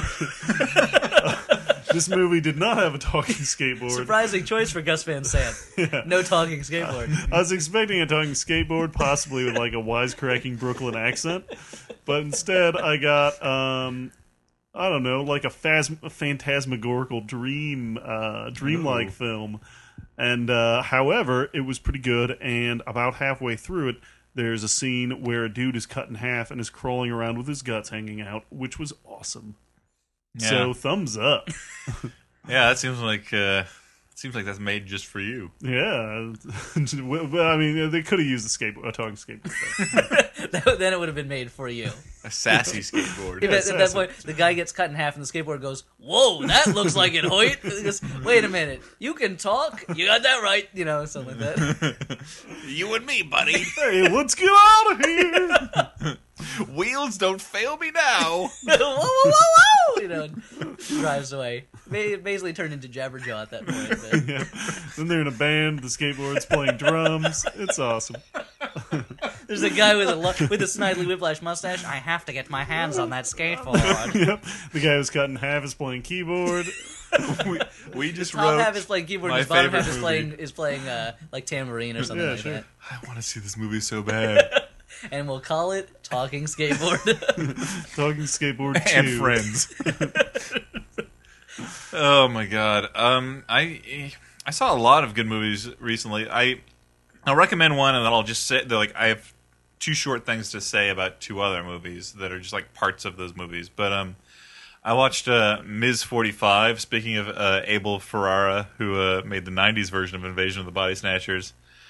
this movie did not have a talking skateboard. Surprising choice for Gus Van Sant. No talking skateboard. I was expecting a talking skateboard, possibly with like a wisecracking Brooklyn accent, but instead I got I don't know, like a phantasmagorical dreamlike film. And however, it was pretty good. And about halfway through it, there's a scene where a dude is cut in half and is crawling around with his guts hanging out, which was awesome. Yeah. So thumbs up. Yeah, that seems like that's made just for you. Yeah. Well, I mean, they could have used a talking skateboard. Then it would have been made for you. A sassy skateboard. At that point, the guy gets cut in half, and the skateboard goes, "Whoa, that looks like it, Hoyt." He goes, "Wait a minute, you can talk? You got that right?" Something like that. You and me, buddy. Hey, let's get out of here. Wheels don't fail me now. Whoa, whoa, whoa, whoa! And drives away. Basically turned into Jabberjaw at that point. But Yeah. Then they're in a band. The skateboard's playing drums. It's awesome. There's a guy with with a Snidely Whiplash mustache. I have to get my hands on that skateboard. Yep. The guy who's cut in half is playing keyboard. we just Top wrote half is playing keyboard, my and his bottom half favorite is playing like tambourine or something Yeah, like sure. that. I want to see this movie so bad. And we'll call it Talking Skateboard. Talking skateboard 2. And Friends. Oh my god. I saw a lot of good movies recently. I'll recommend one, and then I'll just say that I have two short things to say about two other movies that are just like parts of those movies. But I watched Ms. 45. Speaking of Abel Ferrara, who made the '90s version of Invasion of the Body Snatchers.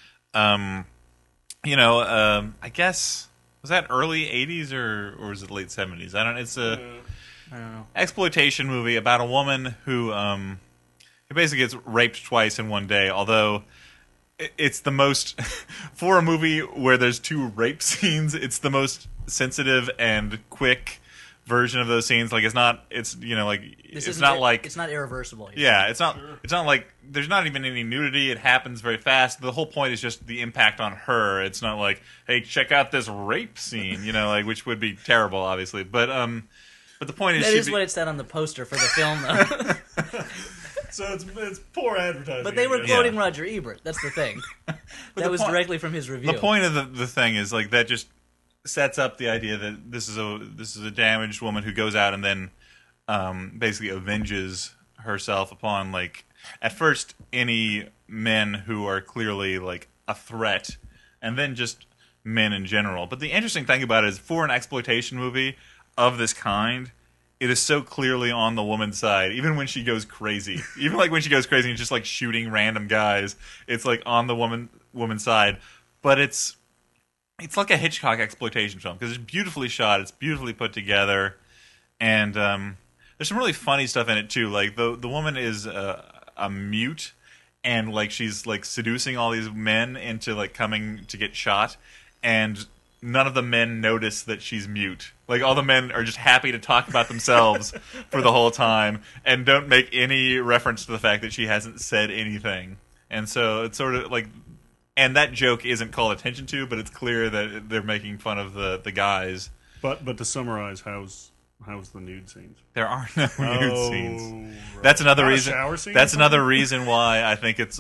I guess was that early '80s or was it late '70s? I don't. It's a I don't know. exploitation movie about a woman who basically gets raped twice in one day. Although it's the most for a movie where there's two rape scenes, it's the most sensitive and quick version of those scenes. Like it's not This it's isn't not like it's not irreversible. yeah, it's not like there's not even any nudity. It happens very fast. The whole point is just the impact on her. It's not like, hey, check out this rape scene, which would be terrible, obviously. But the point is That is what it said on the poster for the film, though. So it's poor advertising. But they were I guess. quoting Roger Ebert. That's the thing. That was directly from his review. The point of the thing is like that just sets up the idea that this is a damaged woman who goes out and then basically avenges herself upon at first any men who are clearly like a threat, and then just men in general. But the interesting thing about it is, for an exploitation movie of this kind, it is so clearly on the woman's side. Even when she goes crazy, when she goes crazy and just like shooting random guys, it's like on the woman's side. But it's like a Hitchcock exploitation film because it's beautifully shot, it's beautifully put together, and there's some really funny stuff in it too. Like the woman is a mute, and like she's like seducing all these men into like coming to get shot, and none of the men notice that she's mute. Like all the men are just happy to talk about themselves for the whole time and don't make any reference to the fact that she hasn't said anything. And so it's sort of like, and that joke isn't called attention to, but it's clear that they're making fun of the guys. But to summarize, how's the nude scenes? There are no nude scenes. Right. That's another Not a reason. shower scene That's or another something? reason why I think it's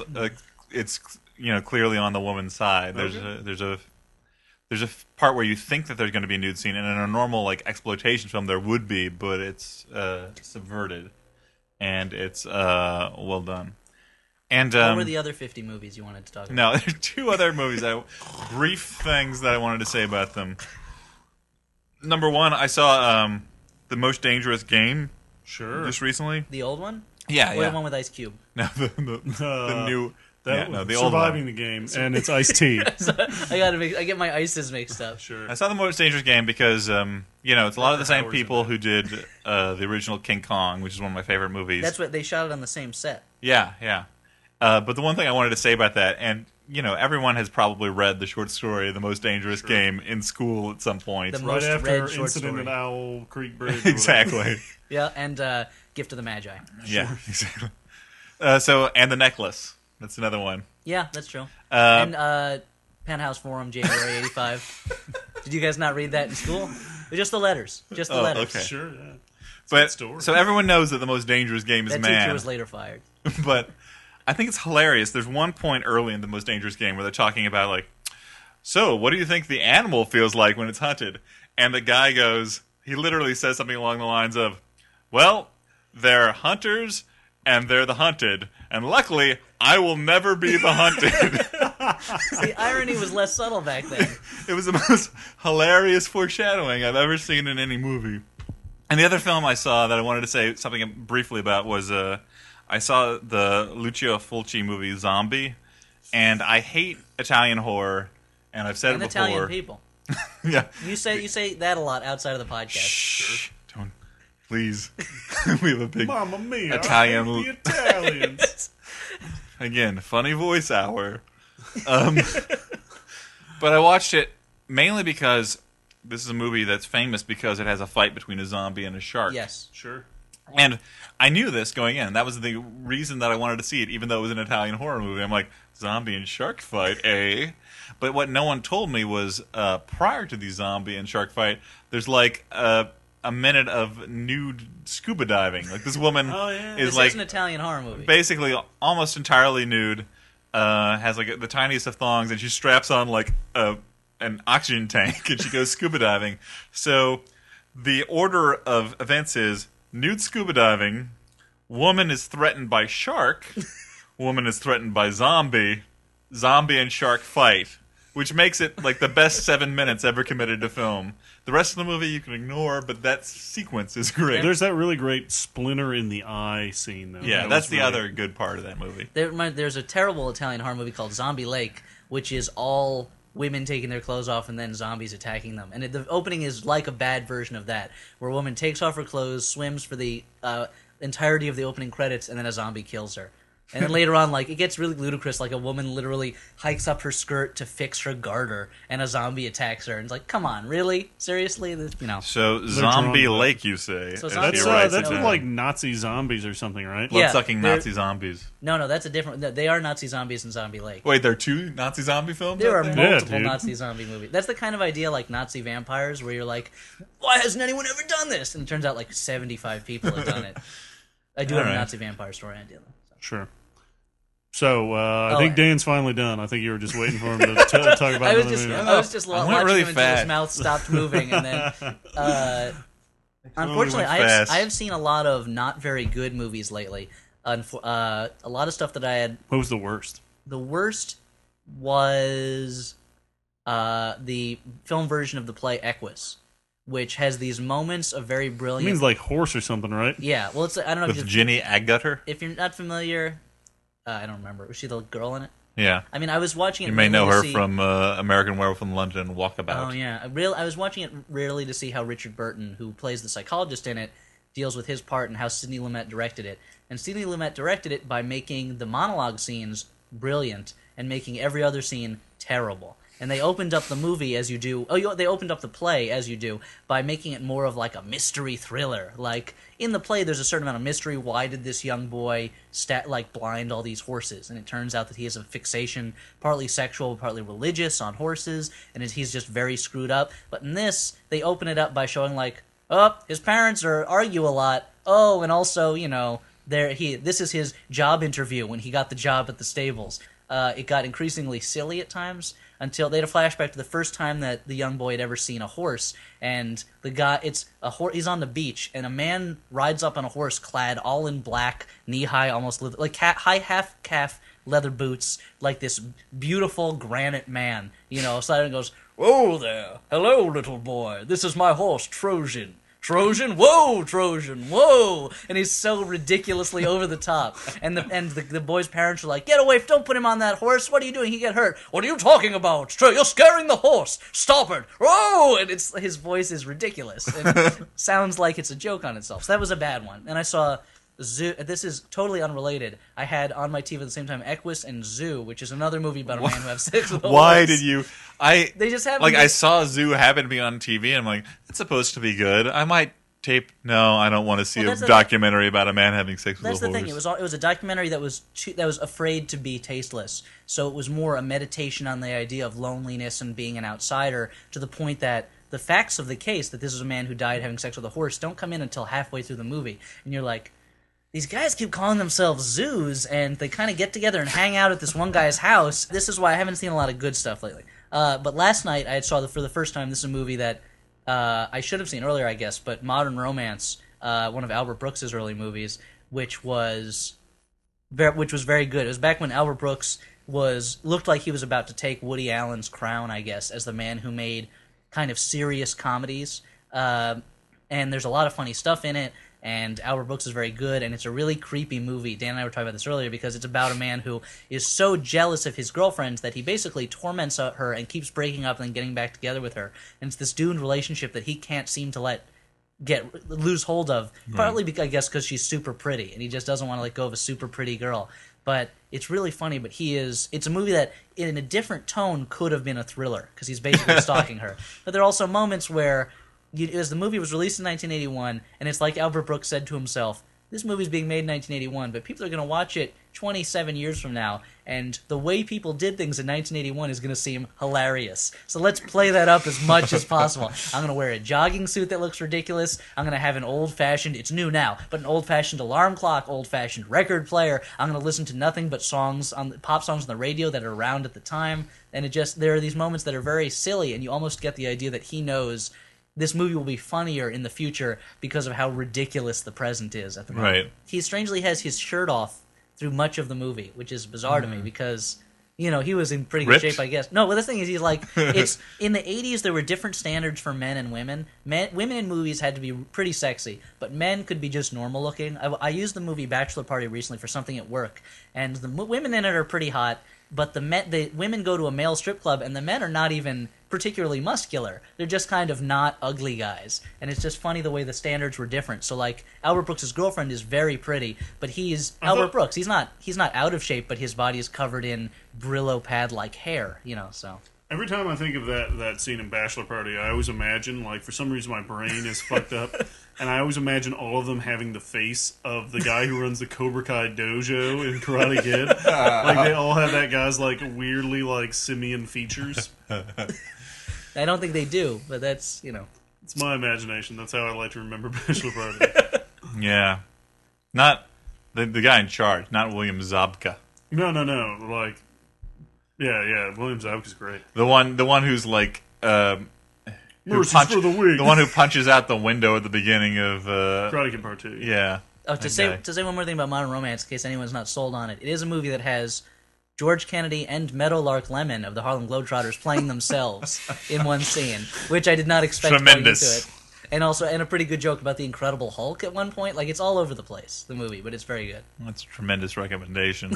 clearly on the woman's side. Okay. There's a part where you think that there's going to be a nude scene, and in a normal like exploitation film there would be, but it's subverted, and it's well done. And What were the other 50 movies you wanted to talk about? no, there are two other movies. Brief things that I wanted to say about them. Number one, I saw The Most Dangerous Game Sure. just recently. The old one? Yeah, Or yeah. the one with Ice Cube? No, the new. That the old surviving one. the game, and it's iced tea. I get my ices mixed up. Sure. I saw The Most Dangerous Game because it's a lot of the same Hours people in who did the original King Kong, which is one of my favorite movies. That's what they shot it on the same set. Yeah. But the one thing I wanted to say about that, and everyone has probably read the short story "The Most Dangerous Game" in school at some point. The Right most after read short Incident story. at Owl Creek Bridge. or Exactly. Yeah, and Gift of the Magi. Yeah. Exactly. And The Necklace. That's another one. Yeah, that's true. And Penthouse Forum, January 85. Did you guys not read that in school? Just the letters. Just the letters. okay. Sure, yeah. But story. so everyone knows that The Most Dangerous Game is That man. teacher was later fired. But I think it's hilarious. There's one point early in The Most Dangerous Game where they're talking about, like, so what do you think the animal feels like when it's hunted? And the guy goes, he literally says something along the lines of, well, they're hunters and they're the hunted. And luckily, I will never be the hunted. The irony was less subtle back then. It was the most hilarious foreshadowing I've ever seen in any movie. And the other film I saw that I wanted to say something briefly about was I saw the Lucio Fulci movie Zombie, and I hate Italian horror, and I've said And it before. Italian people. Yeah. You say that a lot outside of the podcast. Shh. Don't. Please. We have a big, Mamma mia! Italian- I hate the Italians. again, funny voice hour. But I watched it mainly because this is a movie that's famous because it has a fight between a zombie and a shark. Yes. Sure. And I knew this going in. That was the reason that I wanted to see it, even though it was an Italian horror movie. I'm like, zombie and shark fight, eh? But what no one told me was prior to the zombie and shark fight, there's like a minute of nude scuba diving. Like this woman is This like is an Italian horror movie. basically almost entirely nude, has like the tiniest of thongs, and she straps on like an oxygen tank and she goes scuba diving. So the order of events is nude scuba diving, woman is threatened by shark, woman is threatened by zombie, zombie and shark fight, which makes it like the best 7 minutes ever committed to film. The rest of the movie you can ignore, but that sequence is great. There's that really great splinter in the eye scene, though. Yeah, That that's was the really- other good part of that movie. There's a terrible Italian horror movie called Zombie Lake, which is all women taking their clothes off and then zombies attacking them. And the opening is like a bad version of that, where a woman takes off her clothes, swims for the entirety of the opening credits, and then a zombie kills her. And then later on, like, it gets really ludicrous. Like, a woman literally hikes up her skirt to fix her garter, and a zombie attacks her. And it's like, come on, really? Seriously? So, Zombie drawn- Lake, you say? So as Zombie she That's, Lake- writes it that's with, down. like, Nazi zombies or something, right? Yeah. Blood-sucking they're- Nazi zombies. No, that's a different... They are Nazi zombies in Zombie Lake. Wait, there are two Nazi zombie films There out are there? multiple dude. Nazi zombie movies. That's the kind of idea like Nazi vampires, where you're like, why hasn't anyone ever done this? And it turns out like 75 people have done it. I do have a Alright. Nazi vampire story idea, though. Sure. So, I Oh, think Dan's finally done. I think you were just waiting for him to talk about I was another just, movie. I was just I went watching really him until his fast. mouth stopped moving, and then, unfortunately, went I fast. have seen a lot of not very good movies lately. A lot of stuff that I had. What was the worst? The worst was the film version of the play Equus, which has these moments of very It brilliant. means like horse or something, right? Yeah, well, it's I don't know With Ginny Agutter? if you're not familiar. I don't remember. Was she the girl in it? Yeah. I mean, I was watching it. You may mainly know to her see- from American Werewolf in London, Walkabout. Oh yeah, I was watching it rarely to see how Richard Burton, who plays the psychologist in it, deals with his part and how Sidney Lumet directed it. And Sidney Lumet directed it by making the monologue scenes brilliant and making every other scene terrible. And they opened up the movie as you do. They opened up the play as you do by making it more of like a mystery thriller. Like in the play, there's a certain amount of mystery. Why did this young boy blind all these horses? And it turns out that he has a fixation, partly sexual, partly religious, on horses, and he's just very screwed up. But in this, they open it up by showing like, oh, his parents argue a lot. Oh, and also, this is his job interview when he got the job at the stables. It got increasingly silly at times until they had a flashback to the first time that the young boy had ever seen a horse, and the guy, he's on the beach, and a man rides up on a horse clad all in black, knee-high, almost like high half-calf leather boots, like this beautiful granite man, suddenly goes, "Whoa there, hello little boy, this is my horse Trojan. Trojan, whoa, Trojan, whoa!" And he's so ridiculously over the top. And the boy's parents are like, "Get away! Don't put him on that horse. What are you doing? He get hurt. What are you talking about? You're scaring the horse. Stop it! Whoa!" And his voice is ridiculous. And it sounds like it's a joke on itself. So that was a bad one. And I saw Zoo. This is totally unrelated. I had on my TV at the same time Equus and Zoo, which is another movie about a man who has sex with a Why horse. did you... They just have I saw Zoo happen to be on TV, and I'm like, it's supposed to be good. I might tape... No, I don't want to see Well, a that's the documentary about a man having sex with That's a the horse. thing. It was a documentary that was afraid to be tasteless. So it was more a meditation on the idea of loneliness and being an outsider, to the point that the facts of the case, that this is a man who died having sex with a horse, don't come in until halfway through the movie, and you're like, these guys keep calling themselves zoos, and they kind of get together and hang out at this one guy's house. This is why I haven't seen a lot of good stuff lately. But last night I saw for the first time. This is a movie that I should have seen earlier, I guess. But Modern Romance, one of Albert Brooks's early movies, which was very good. It was back when Albert Brooks looked like he was about to take Woody Allen's crown, I guess, as the man who made kind of serious comedies. And there's a lot of funny stuff in it. And Albert Brooks is very good, and it's a really creepy movie. Dan and I were talking about this earlier, because it's about a man who is so jealous of his girlfriends that he basically torments her and keeps breaking up and then getting back together with her. And it's this doomed relationship that he can't seem to lose hold of, partly because, I guess, because she's super pretty, and he just doesn't want to let go of a super pretty girl. But it's really funny, but it's a movie that, in a different tone, could have been a thriller, because he's basically stalking her. But there are also moments where as the movie was released in 1981, and it's like Albert Brooks said to himself, this movie's being made in 1981, but people are going to watch it 27 years from now, and the way people did things in 1981 is going to seem hilarious. So let's play that up as much as possible. I'm going to wear a jogging suit that looks ridiculous. I'm going to have an old-fashioned, it's new now, but an old-fashioned alarm clock, old-fashioned record player. I'm going to listen to nothing but pop songs on the radio that are around at the time, and there are these moments that are very silly, and you almost get the idea that he knows this movie will be funnier in the future because of how ridiculous the present is at the moment. Right. He strangely has his shirt off through much of the movie, which is bizarre to me because, you know, he was in pretty good Ripped? shape, I guess. No, but the thing is, he's like, it's in the 80s there were different standards for men and women. Women in movies had to be pretty sexy, but men could be just normal looking. I used the movie Bachelor Party recently for something at work, and the women in it are pretty hot, but the women go to a male strip club, and the men are not even particularly muscular. They're just kind of not ugly guys. And it's just funny the way the standards were different. So, like, Albert Brooks' girlfriend is very pretty, but he's Albert Brooks. He's not out of shape, but his body is covered in Brillo pad-like hair, you know, so... Every time I think of that scene in Bachelor Party, I always imagine, like, for some reason my brain is fucked up, and I always imagine all of them having the face of the guy who runs the Cobra Kai dojo in Karate Kid. Like, they all have that guy's, like, weirdly, like, simian features. I don't think they do, but that's, you know... It's my imagination. That's how I like to remember Bachelor Party. Yeah. Not the guy in charge, not William Zabka. No. Like, yeah. William Zabka's great. The one who's like Mercy's for the weak. the one who punches out the window at the beginning of Karate Kid Part 2. Yeah. Oh, to say one more thing about Modern Romance, in case anyone's not sold on it, it is a movie that has George Kennedy and Meadowlark Lemon of the Harlem Globetrotters playing themselves in one scene, which I did not expect Tremendous. going into it. And a pretty good joke about the Incredible Hulk at one point. Like, it's all over the place, the movie, but it's very good. That's a tremendous recommendation.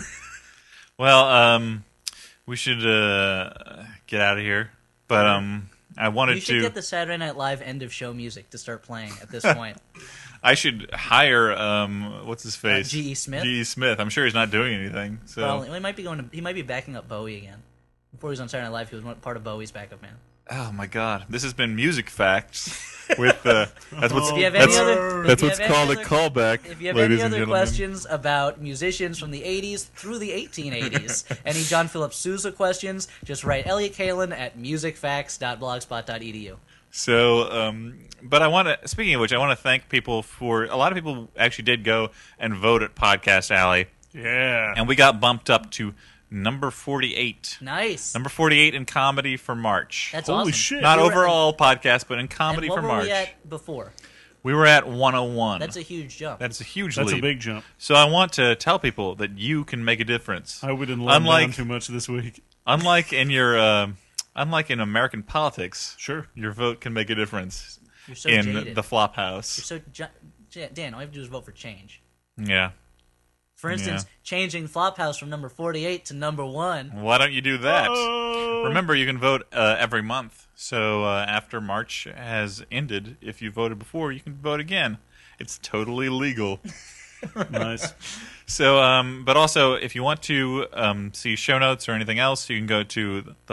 Well, we should get out of here, but I wanted You should get the Saturday Night Live end of show music to start playing at this point. I should hire what's his face? G.E. Smith? G.E. Smith. I'm sure he's not doing anything. So Probably. He might be backing up Bowie again. Before he was on Saturday Night Live, he was part of Bowie's backup band. Oh my God! This has been Music Facts with that's what's If you have any other- that's if you what's have any called a other- callback. If you have ladies any and other gentlemen. questions about musicians from the 80s through the 1880s, any John Philip Sousa questions, just write Elliot Kalin at musicfacts.blogspot.edu. So, but I want to. Speaking of which, I want to thank people for a lot of people actually did go and vote at Podcast Alley, Yeah. and we got bumped up to number 48. Nice. Number 48 in comedy for March. That's Holy awesome. shit. Not We were- overall podcast, but in comedy and what for were March. we at before? We were at 101. That's a huge jump. That's a huge That's leap. a big jump. So I want to tell people that you can make a difference. I wouldn't let down Unlike too much this week. unlike in your unlike in American politics, Sure. your vote can make a difference You're so in jaded. the flop house. You're so Dan, all you have to do is vote for change. Yeah. For instance, changing Flophouse from number 48 to number 1. Why don't you do that? Oh. Remember, you can vote every month. So after March has ended, if you voted before, you can vote again. It's totally legal. Nice. So, but also, if you want to see show notes or anything else, you can go to the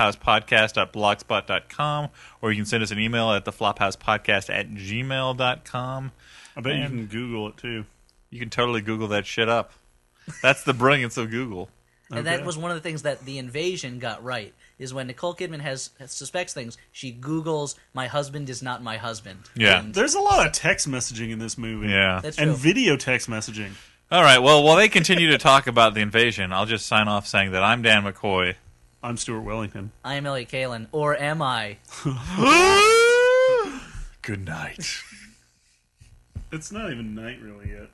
flophousepodcast.blogspot.com, or you can send us an email at theflophousepodcast@gmail.com. I bet you And can Google it too. you can totally Google that shit up. That's the brilliance of Google. And that was one of the things that The Invasion got right, is when Nicole Kidman suspects things, she Googles, "My husband is not my husband." Yeah. And There's a lot of text messaging in this movie. Yeah. that's And true. video text messaging. All right. Well, while they continue to talk about the invasion, I'll just sign off saying that I'm Dan McCoy. I'm Stuart Wellington. I am Elliot Kalin, or am I? Good night. It's not even night really yet.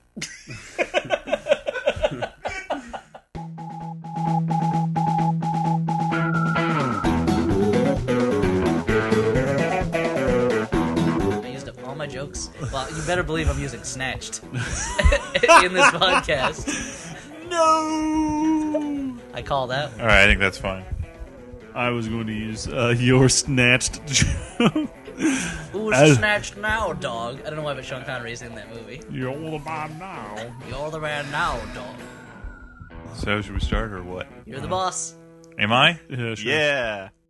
I used up all my jokes. Well, you better believe I'm using Snatched in this podcast. No! I call that. All right. I think that's fine. I was going to use your snatched joke. Who's As- snatched now, dog? I don't know why, but Sean Connery's in that movie. You're all about now. You're the man now, dog. So should we start or what? You're the boss. Am I? Yeah, sure. Yeah.